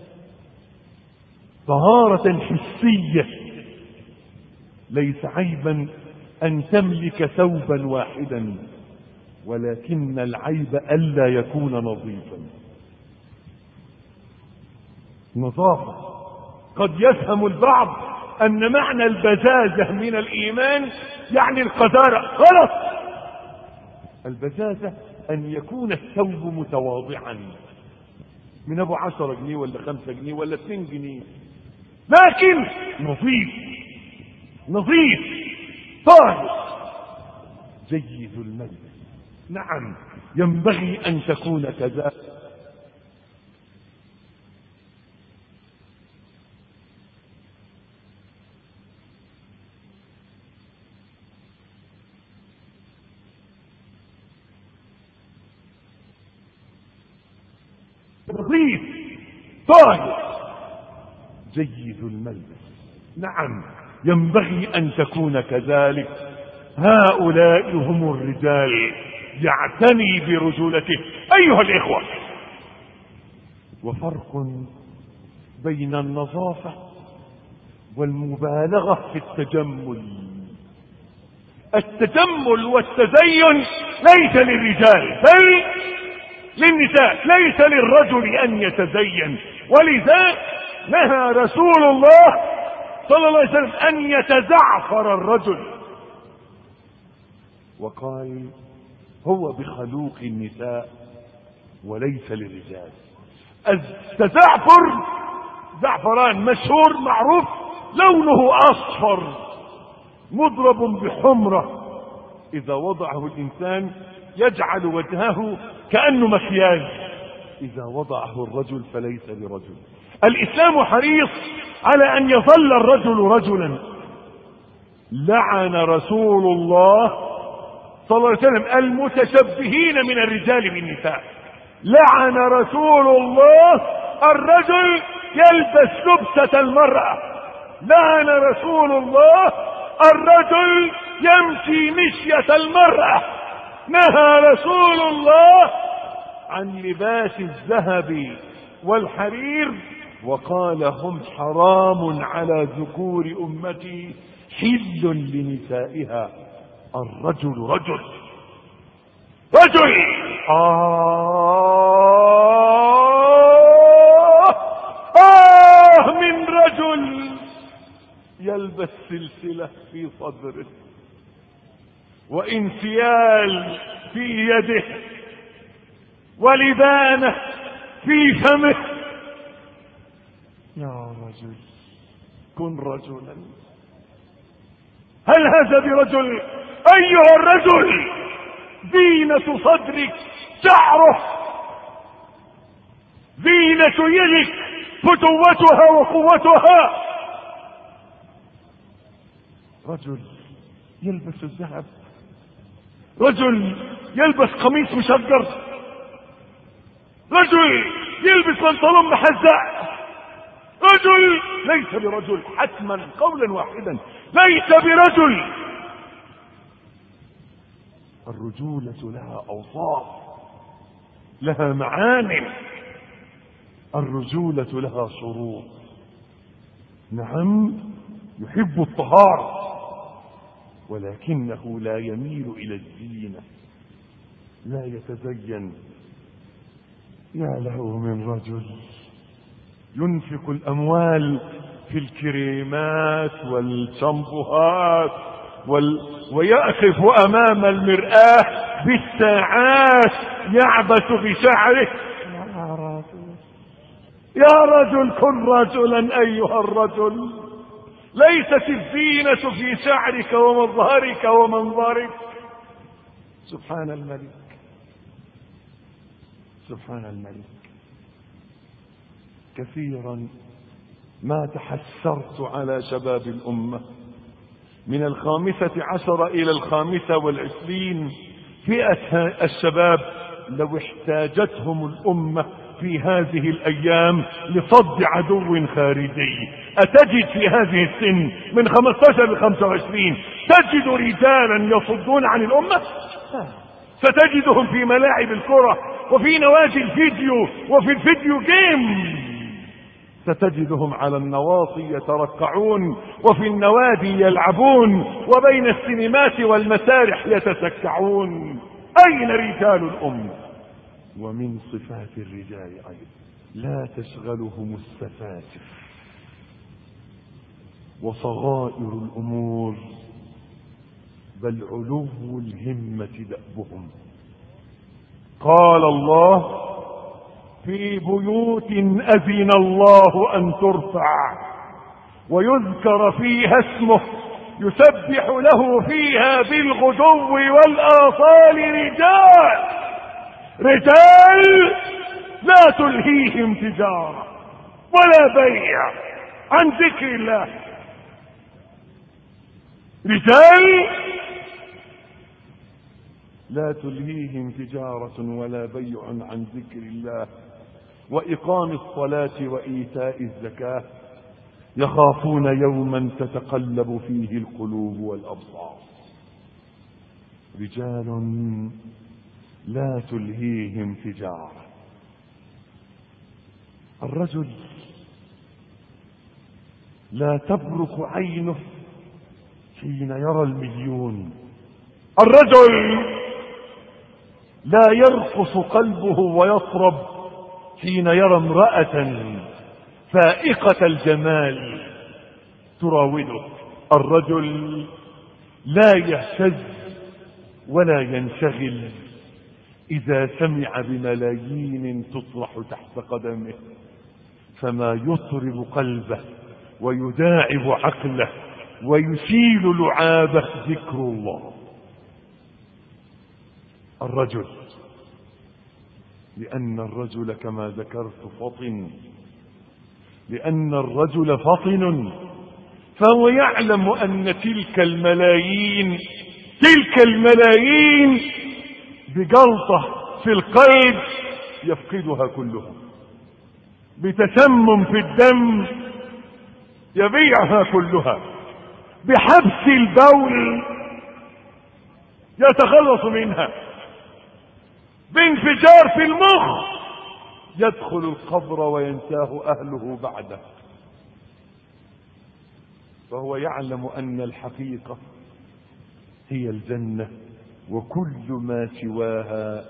طهارة حسية، ليس عيبا أن تملك ثوبا واحدا، ولكن العيب ألا يكون نظيفا. نظافة. قد يفهم البعض أن معنى البزازة من الإيمان يعني القذارة. غلط. البزازة أن يكون الثوب متواضعا، من أبو عشرة جنيه ولا خمسة جنيه ولا اثنين جنيه، لكن نظيف، نظيف طاهر جيد الملبس. نعم، ينبغي أن تكون كذا. نظيف طاهر جيد الملبس. نعم ينبغي أن تكون كذلك. هؤلاء هم الرجال يعتني برجولته. أيها الإخوة، وفرق بين النظافة والمبالغة في التجمل. التجمل والتزين ليس للرجال بل للنساء، ليس للرجل أن يتزين. ولذا نهى رسول الله صلى الله عليه وسلم أن يتزعفر الرجل، وقال هو بخلوق النساء وليس للرجال. التزعفر زعفران مشهور معروف، لونه أصفر مضرب بحمرة، إذا وضعه الإنسان يجعل وجهه كأنه مكياج، إذا وضعه الرجل فليس برجل. الإسلام حريص على أن يظل الرجل رجلا. لعن رسول الله صلى الله عليه وسلم المتشبهين من الرجال بالنساء. لعن رسول الله الرجل يلبس لبسة المرأة. لعن رسول الله الرجل يمشي مشية المرأة. نهى رسول الله عن لباس الذهب والحرير، وقال هم حرام على ذكور أمتي حل لنسائها. الرجل رجل رجل آه آه من رجل يلبس سلسلة في صدره وانسيال في يده ولبانة في فمه. يا رجل كن رجلا. هل هذا برجل؟ أيها الرجل زينة صدرك شعره، زينة يدك فتوتها وقوتها. رجل يلبس الذهب، رجل يلبس قميص مشجر، رجل يلبس بنطلون محزق. رجل ليس برجل حتما قولا واحدا، ليس برجل. الرجولة لها أوصاف، لها معان، الرجولة لها شروط. نعم يحب الطهارة ولكنه لا يميل إلى الزينة، لا يتزين. يا له من رجل ينفق الأموال في الكريمات والشامبوهات وال... ويقف أمام المرآة بالساعات يعبث بشعره. يا رجل يا رجل كن رجلا أيها الرجل. ليست الزينة في شعرك ومظهرك ومنظرك. سبحان الملك سبحان الملك. كثيرا ما تحسرت على شباب الأمة من الخامسة عشر إلى الخامسة والعشرين، فئة الشباب لو احتاجتهم الأمة في هذه الأيام لصد عدو خارجي. أتجد في هذه السن من خمسة عشر إلى خمسة وعشرين تجد رجالا يصدون عن الأمة؟ ستجدهم في ملاعب الكرة وفي نوادي الفيديو وفي الفيديو جيم. ستجدهم على النواصي يترقعون وفي النوادي يلعبون وبين السينمات والمسارح يتسكعون. أين رجال الأمة؟ ومن صفات الرجال أيضا لا تشغلهم السفاسف وصغائر الأمور، بل علو الهمة دأبهم. قال الله في بيوت أذن الله أن ترفع ويذكر فيها اسمه يسبح له فيها بالغدو والآصال رجال رجال لا تلهيهم تجارة ولا بيع عن ذكر الله. رجال لا تلهيهم تجارة ولا بيع عن ذكر الله وإقام الصلاة وإيتاء الزكاة يخافون يوما تتقلب فيه القلوب والأبصار. رجال لا تلهيهم تجارة. الرجل لا تبرق عينه حين يرى المليون. الرجل لا يرقص قلبه ويطرب حين يرى امرأة فائقة الجمال تراوده. الرجل لا يهتز ولا ينشغل إذا سمع بملايين تطرح تحت قدمه، فما يطرب قلبه ويداعب عقله ويشيل لعابه ذكر الله. الرجل لأن الرجل كما ذكرت فطن، لأن الرجل فطن، فهو يعلم أن تلك الملايين تلك الملايين بجلطة في القلب يفقدها كلها، بتسمم في الدم يبيعها كلها، بحبس البول يتخلص منها، بانفجار في المخ يدخل القبر وينساه أهله بعده. فهو يعلم أن الحقيقة هي الجنة وكل ما سواها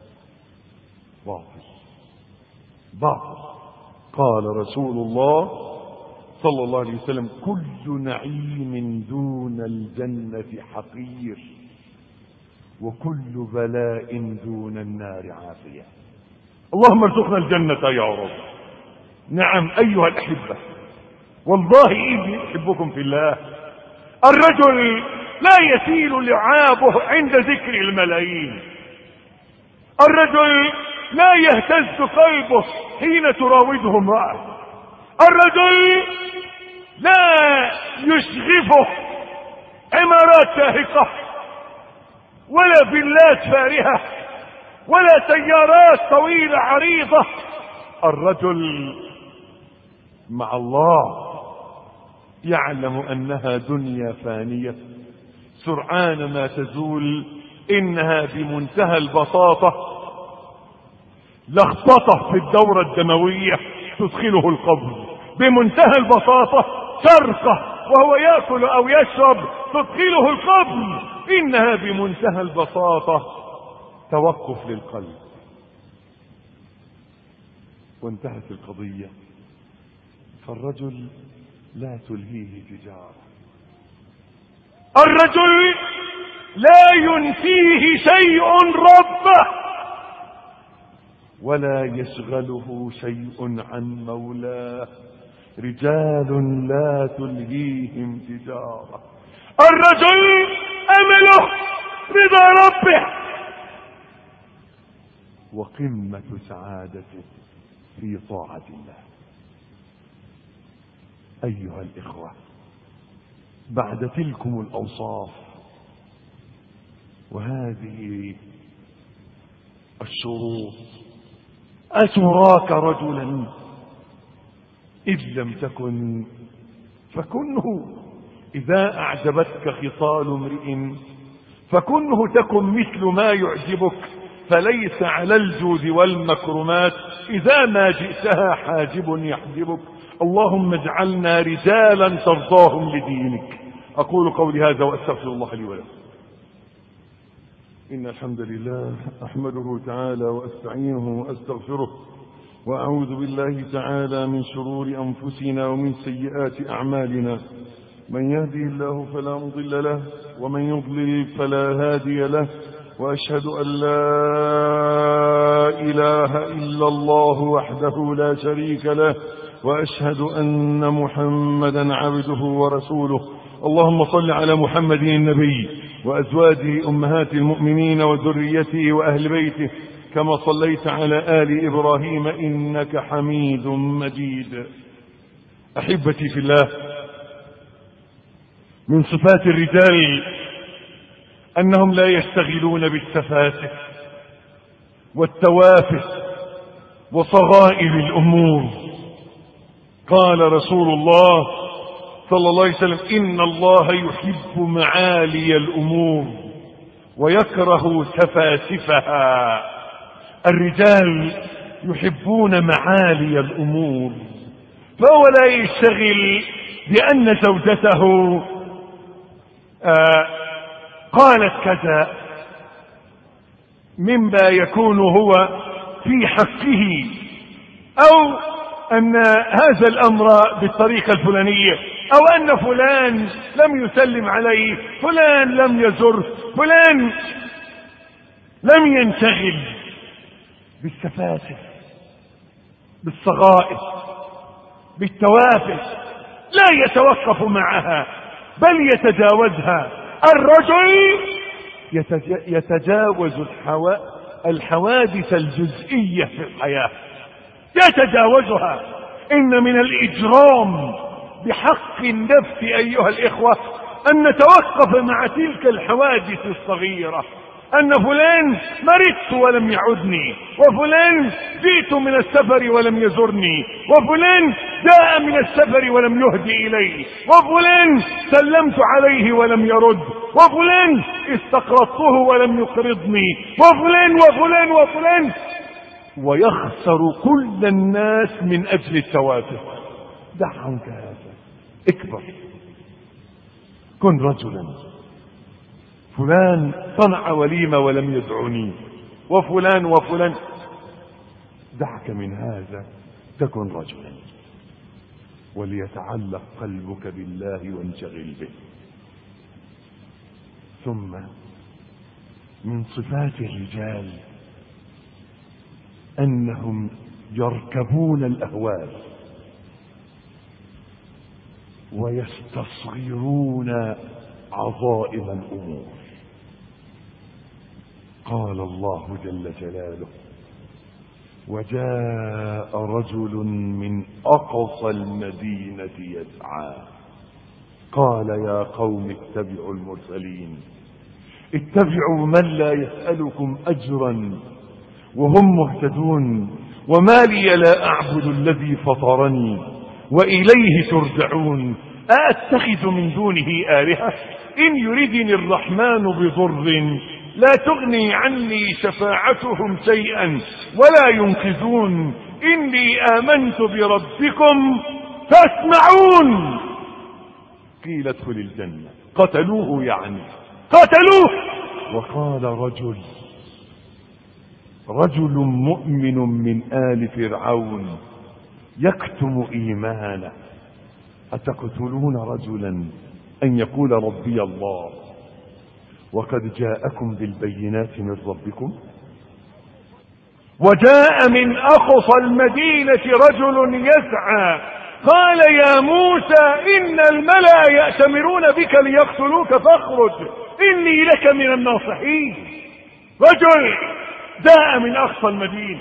باطل باطل. قال رسول الله صلى الله عليه وسلم: كل نعيم دون الجنة حقير، وكل بلاء دون النار عافية. اللهم ارزقنا الجنة يا رب. نعم أيها الأحبة، والله إني أحبكم في الله. الرجل لا يسيل لعابه عند ذكر الملايين. الرجل لا يهتز قلبه حين تراوده امرأة. الرجل لا يشغفه عمارات شاهقة ولا فيلات فارهة ولا سيارات طويلة عريضة. الرجل مع الله يعلم أنها دنيا فانية سرعان ما تزول، إنها بمنتهى البساطة لخبطة في الدورة الدموية تدخله القبر، بمنتهى البساطة سرقة وهو يأكل أو يشرب تدخله القبر، إنها بمنتهى البساطة توقف للقلب وانتهت القضية. فالرجل لا تلهيه تجارة. الرجل لا ينسيه شيء ربه ولا يشغله شيء عن مولاه. رجال لا تلهيهم تجارة. الرجل أمله رضا ربه وقمة سعادته في طاعة الله. أيها الإخوة، بعد تلكم الأوصاف وهذه الشروط أتراك رجلا إذ لم تكن فكنه. إذا أعجبتك خصال امرئ فكنه تكن مثل ما يعجبك، فليس على الجود والمكرمات إذا ما جئتها حاجب يحجبك. اللهم اجعلنا رجالا ترضاهم لدينك. أقول قولي هذا وأستغفر الله لي ولكم. إن الحمد لله أحمده تعالى وأستعينه وأستغفره، وأعوذ بالله تعالى من شرور أنفسنا ومن سيئات أعمالنا. من يهدي الله فلا مضل له ومن يضلل فلا هادي له، وأشهد أن لا إله إلا الله وحده لا شريك له، وأشهد أن محمدا عبده ورسوله. اللهم صل على محمد النبي وأزواجه أمهات المؤمنين وذريته وأهل بيته كما صليت على آل إبراهيم إنك حميد مجيد. أحبتي في الله، من صفات الرجال أنهم لا يشتغلون بالتفاسح والتوافه وصغائر الأمور. قال رسول الله صلى الله عليه وسلم: إن الله يحب معالي الأمور ويكره سفاسفها. الرجال يحبون معالي الأمور، فهو لا يشتغل بأن زوجته آه قالت كذا مما يكون هو في حقه، أو أن هذا الأمر بالطريقة الفلانية، أو أن فلان لم يسلم عليه، فلان لم يزره، فلان لم ينشغل بالسفاسف، بالصغائر، بالتوافه، لا يتوقف معها بل يتجاوزها. الرجل يتجاوز الحوادث الجزئية في الحياة، يتجاوزها. إن من الإجرام بحق النفس أيها الإخوة أن نتوقف مع تلك الحوادث الصغيرة، أن فلان مرضت ولم يعدني، وفلان جئت من السفر ولم يزرني، وفلان جاء من السفر ولم يهدي إلي، وفلان سلمت عليه ولم يرد، وفلان استقرضته ولم يقرضني، وفلان وفلان وفلان، ويخسر كل الناس من أجل التوافه. دع عنك هذا، اكبر، كن رجلا. فلان صنع وليمة ولم يدعني، وفلان وفلان، دعك من هذا، تكن رجلا، وليتعلق قلبك بالله وانشغل به. ثم من صفات الرجال أنهم يركبون الأهوال ويستصغرون عظائم الأمور. قال الله جل جلاله: وجاء رجل من أقصى المدينة يسعى قال يا قوم اتبعوا المرسلين، اتبعوا من لا يسألكم أجرا وهم مهتدون، وما لي لا أعبد الذي فطرني وإليه ترجعون، أأتخذ من دونه آلهة إن يردني الرحمن بضر لا تغني عني شفاعتهم شيئا ولا ينقذون، إني آمنت بربكم فاسمعون. قيل ادخل الجنة. قتلوه، يعني قتلوه. وقال رجل رجل مؤمن من آل فرعون يكتم إيمانه: أتقتلون رجلا أن يقول ربي الله وقد جاءكم بالبينات من ربكم؟ وجاء من أقصى المدينة رجل يسعى قال يا موسى إن الملأ يأتمرون بك ليقتلوك فاخرج إني لك من الناصحين. رجل جاء من أقصى المدينة،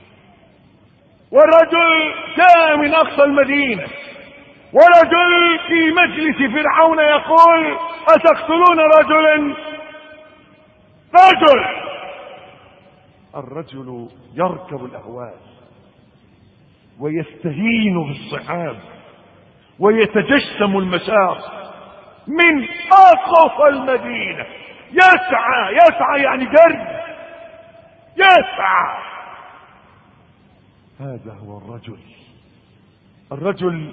ورجل جاء من أقصى المدينة، ورجل في مجلس فرعون يقول أتقتلون رجلا؟ رجل. الرجل يركب الأهوال ويستهين بالصعاب ويتجسم المشاق من أقصى المدينة، يسعى. يسعى يعني جري، يسعى. هذا هو الرجل. الرجل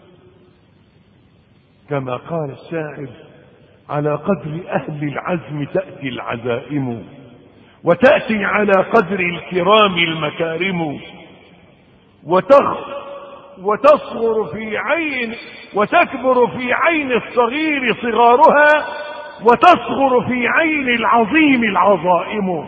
كما قال الشاعر: على قدر أهل العزم تأتي العزائم، وتأتي على قدر الكرام المكارم، وتخ وتصغر في عين وتكبر في عين الصغير صغارها، وتصغر في عين العظيم العظائم.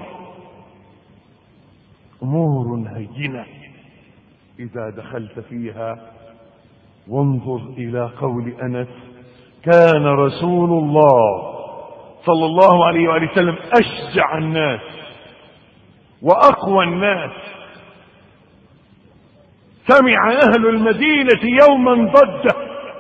أمور هينة إذا دخلت فيها. وانظر إلى قول أنس: كان رسول الله صلى الله عليه وآله وسلم أشجع الناس وأقوى الناس. سمع أهل المدينة يوما ضجة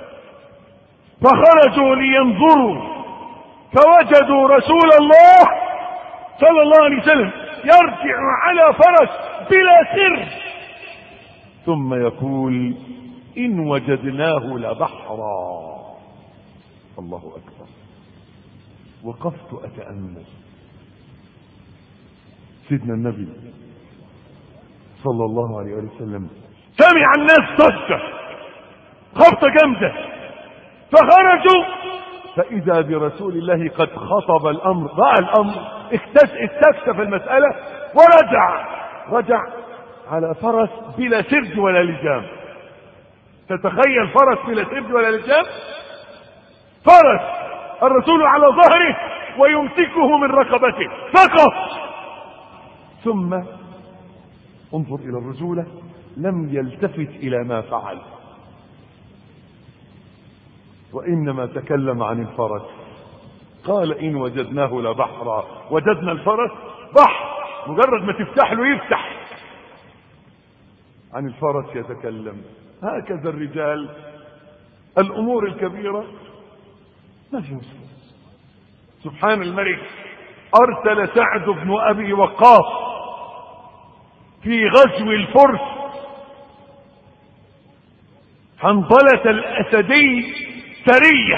فخرجوا لينظروا، فوجدوا رسول الله صلى الله عليه وسلم يرجع على فرس بلا سر ثم يقول إن وجدناه لبحرا. الله أكبر. وقفت أتأمل سيدنا النبي صلى الله عليه وسلم سمع الناس ضجة خبطة جامدة فخرجوا فإذا برسول الله قد خطب الأمر، رأى الأمر، استكشف المسألة ورجع رجع على فرس بلا سرج ولا لجام. تتخيل فرس بلا سرج ولا لجام، فرس الرسول على ظهره ويمسكه من رقبته فقط. ثم انظر إلى الرجولة، لم يلتفت إلى ما فعل وإنما تكلم عن الفرس. قال إن وجدناه لبحرا، وجدنا الفرس بحر، مجرد ما تفتح له يفتح. عن الفرس يتكلم. هكذا الرجال، الأمور الكبيرة ما في مشكلة. سبحان الملك أرسل سعد بن أبي وقاص في غزو الفرس حنظلة الأسدي سرية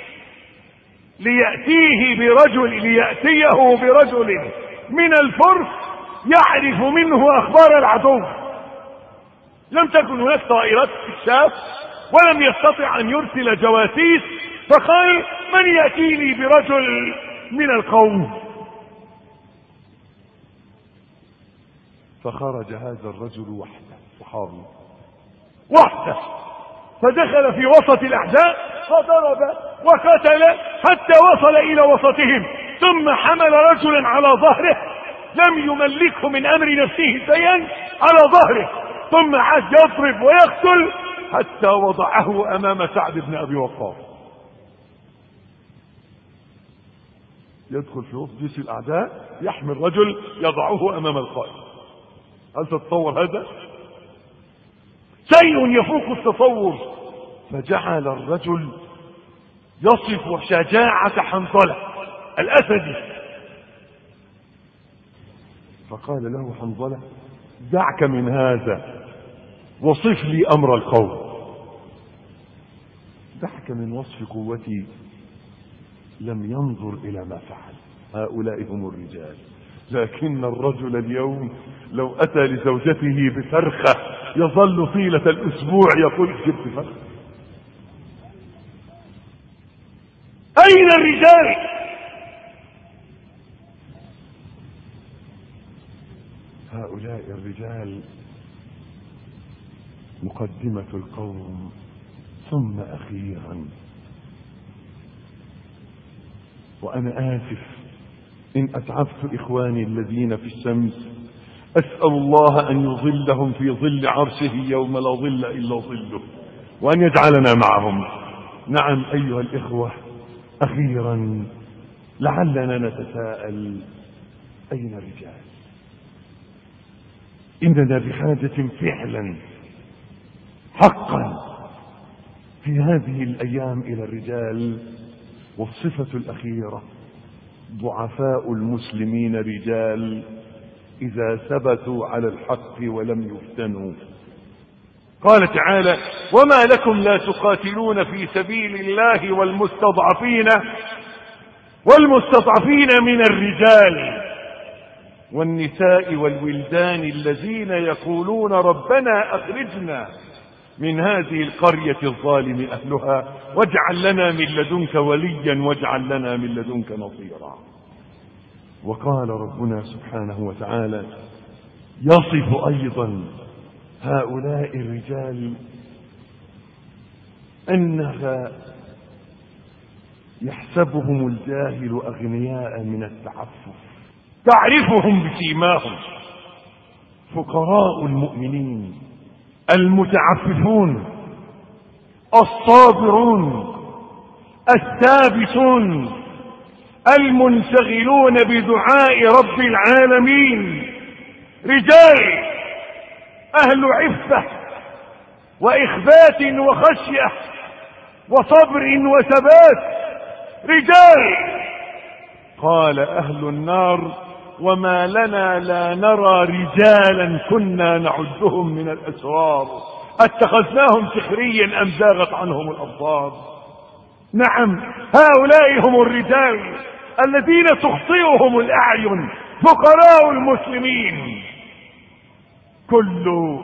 ليأتيه برجل ليأتيه برجل من الفرس يعرف منه أخبار العدو. لم تكن هناك طائرات استكشاف ولم يستطع أن يرسل جواسيس، فقال من يأتيني برجل من القوم. فخرج هذا الرجل وحده، صحابي وحده، فدخل في وسط الأحزاب فضرب وقتل حتى وصل إلى وسطهم، ثم حمل رجلا على ظهره لم يملكه من أمر نفسه شيئا على ظهره، ثم عاد يضرب ويقتل حتى وضعه أمام سعد بن أبي وقاص. يدخل في وسط جيش الأعداء يحمل رجل يضعه أمام القائد. هل تتصور هذا؟ شيء يفوق التصور. فجعل الرجل يصف شجاعة حنظلة الأسدي، فقال له حنظلة دعك من هذا وصف لي أمر القوم. دعك من وصف قوتي. لم ينظر إلى ما فعل. هؤلاء هم الرجال. لكن الرجل اليوم لو أتى لزوجته بفرخة يظل طيلة الأسبوع يقول جبت فرخة. أين الرجال؟ هؤلاء الرجال مقدمة القوم. ثم أخيرا، وأنا آسف إن أتعبت إخواني الذين في الشمس، أسأل الله أن يظلهم في ظل عرشه يوم لا ظل إلا ظله، وأن يجعلنا معهم. نعم أيها الإخوة، أخيرا لعلنا نتساءل أين الرجال؟ إننا بحاجة فعلا حقا في هذه الأيام إلى الرجال. والصفة الأخيرة ضعفاء المسلمين رجال إذا ثبتوا على الحق ولم يفتنوا. قال تعالى وما لكم لا تقاتلون في سبيل الله والمستضعفين والمستضعفين من الرجال والنساء والولدان الذين يقولون ربنا أخرجنا من هذه القرية الظالم أهلها واجعل لنا من لدنك وليا واجعل لنا من لدنك نصيرا. وقال ربنا سبحانه وتعالى يصف أيضا هؤلاء الرجال أنها يحسبهم الجاهل أغنياء من التعفف، تعرفهم بسيماهم، فقراء المؤمنين المتعففون الصابرون الثابتون المنشغلون بدعاء رب العالمين، رجال أهل عفة وإخبات وخشية وصبر وثبات، رجال. قال أهل النار وما لنا لا نرى رجالا كنا نعدهم من الأسرار اتخذناهم سخريا أم زاغت عنهم الأبصار. نعم، هؤلاء هم الرجال الذين تخطئهم الأعين، فقراء المسلمين. كل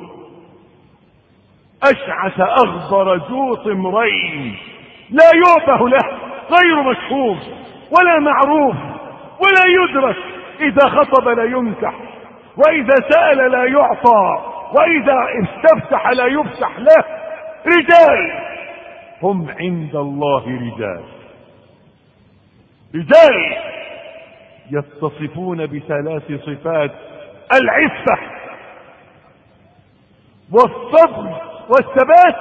أشعث أغبر ذو طمرين لا يعبه له، غير مشهور ولا معروف ولا يدرك، إذا خطب لا ينكح، وإذا سأل لا يعطى، وإذا استفتح لا يفتح له. رجال هم عند الله رجال، رجال يتصفون بثلاث صفات: العفة والصبر والثبات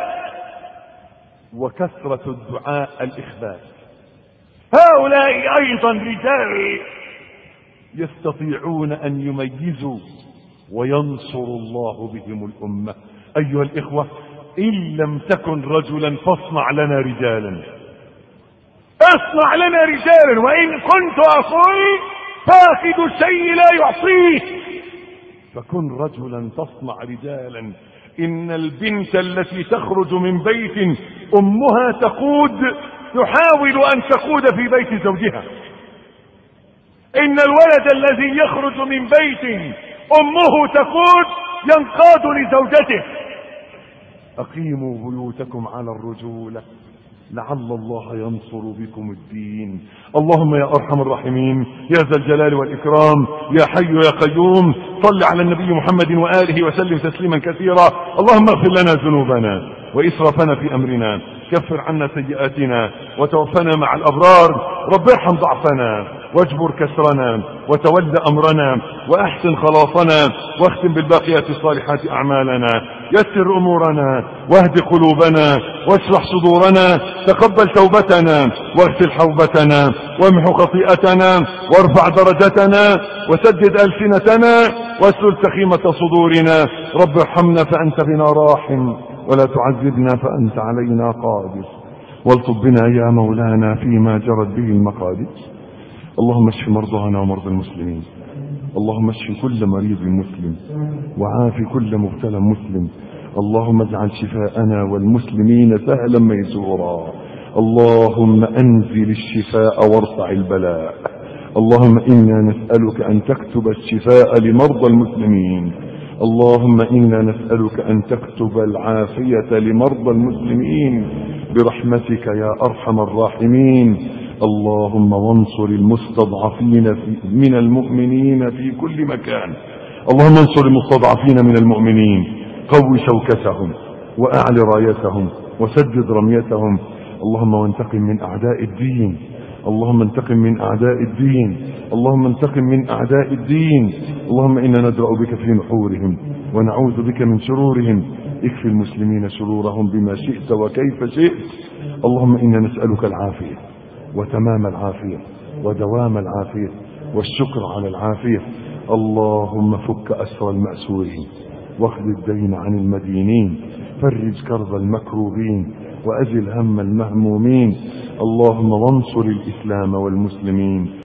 وكثرة الدعاء الإخبات. هؤلاء أيضا رجال يستطيعون أن يميزوا وينصر الله بهم الأمة. أيها الإخوة، إن لم تكن رجلا فاصنع لنا رجالا، اصنع لنا رجالا. وإن كنت أقول فاقد الشيء لا يعطيه، فكن رجلا تصنع رجالا. إن البنت التي تخرج من بيت أمها تقود تحاول أن تقود في بيت زوجها. إن الولد الذي يخرج من بيت أمه تقود ينقاد لزوجته. أقيموا بيوتكم على الرجولة لعل الله ينصر بكم الدين. اللهم يا أرحم الراحمين، يا ذا الجلال والإكرام، يا حي يا قيوم، صل على النبي محمد وآله وسلم تسليما كثيرا. اللهم اغفر لنا ذنوبنا وإسرافنا في أمرنا، كفر عنا سيئاتنا وتوفنا مع الأبرار. رب ارحم ضعفنا واجبر كسرنا وتول أمرنا وأحسن خلاصنا، واختم بالباقيات الصالحات أعمالنا. يسر أمورنا واهد قلوبنا واشرح صدورنا، تقبل توبتنا واغسل حوبتنا وامحو خطيئتنا وارفع درجتنا وسدد ألسنتنا واسلل سخيمة صدورنا. رب ارحمنا فأنت بنا راحم، ولا تعذبنا فأنت علينا قادر، والطب بنا يا مولانا فيما جرت به المقادير. اللهم اشف مرضانا ومرضى المسلمين، اللهم اشف كل مريض مسلم وعاف كل مبتلى مسلم. اللهم اجعل شفاءنا والمسلمين سهلا ميسورا. اللهم انزل الشفاء وارفع البلاء. اللهم إنا نسألك أن تكتب الشفاء لمرضى المسلمين. اللهم إنا نسألك أن تكتب العافية لمرضى المسلمين برحمتك يا أرحم الراحمين. اللهم وانصر المستضعفين من المؤمنين في كل مكان. اللهم انصر المستضعفين من المؤمنين، قو شوكتهم وأعل رايتهم وسدد رميتهم. اللهم وانتقم من أعداء الدين، اللهم انتقم من أعداء الدين، اللهم انتقم من أعداء الدين. اللهم إنا ندرأ بك في نحورهم ونعوذ بك من شرورهم. اكفي المسلمين شرورهم بما شئت وكيف شئت. اللهم إنا نسألك العافية وتمام العافية ودوام العافية والشكر على العافية. اللهم فك أسر المأسورين واخذ الدين عن المدينين، فرج كرب المكروبين وأزل هم المهمومين. اللهم وانصر الإسلام والمسلمين.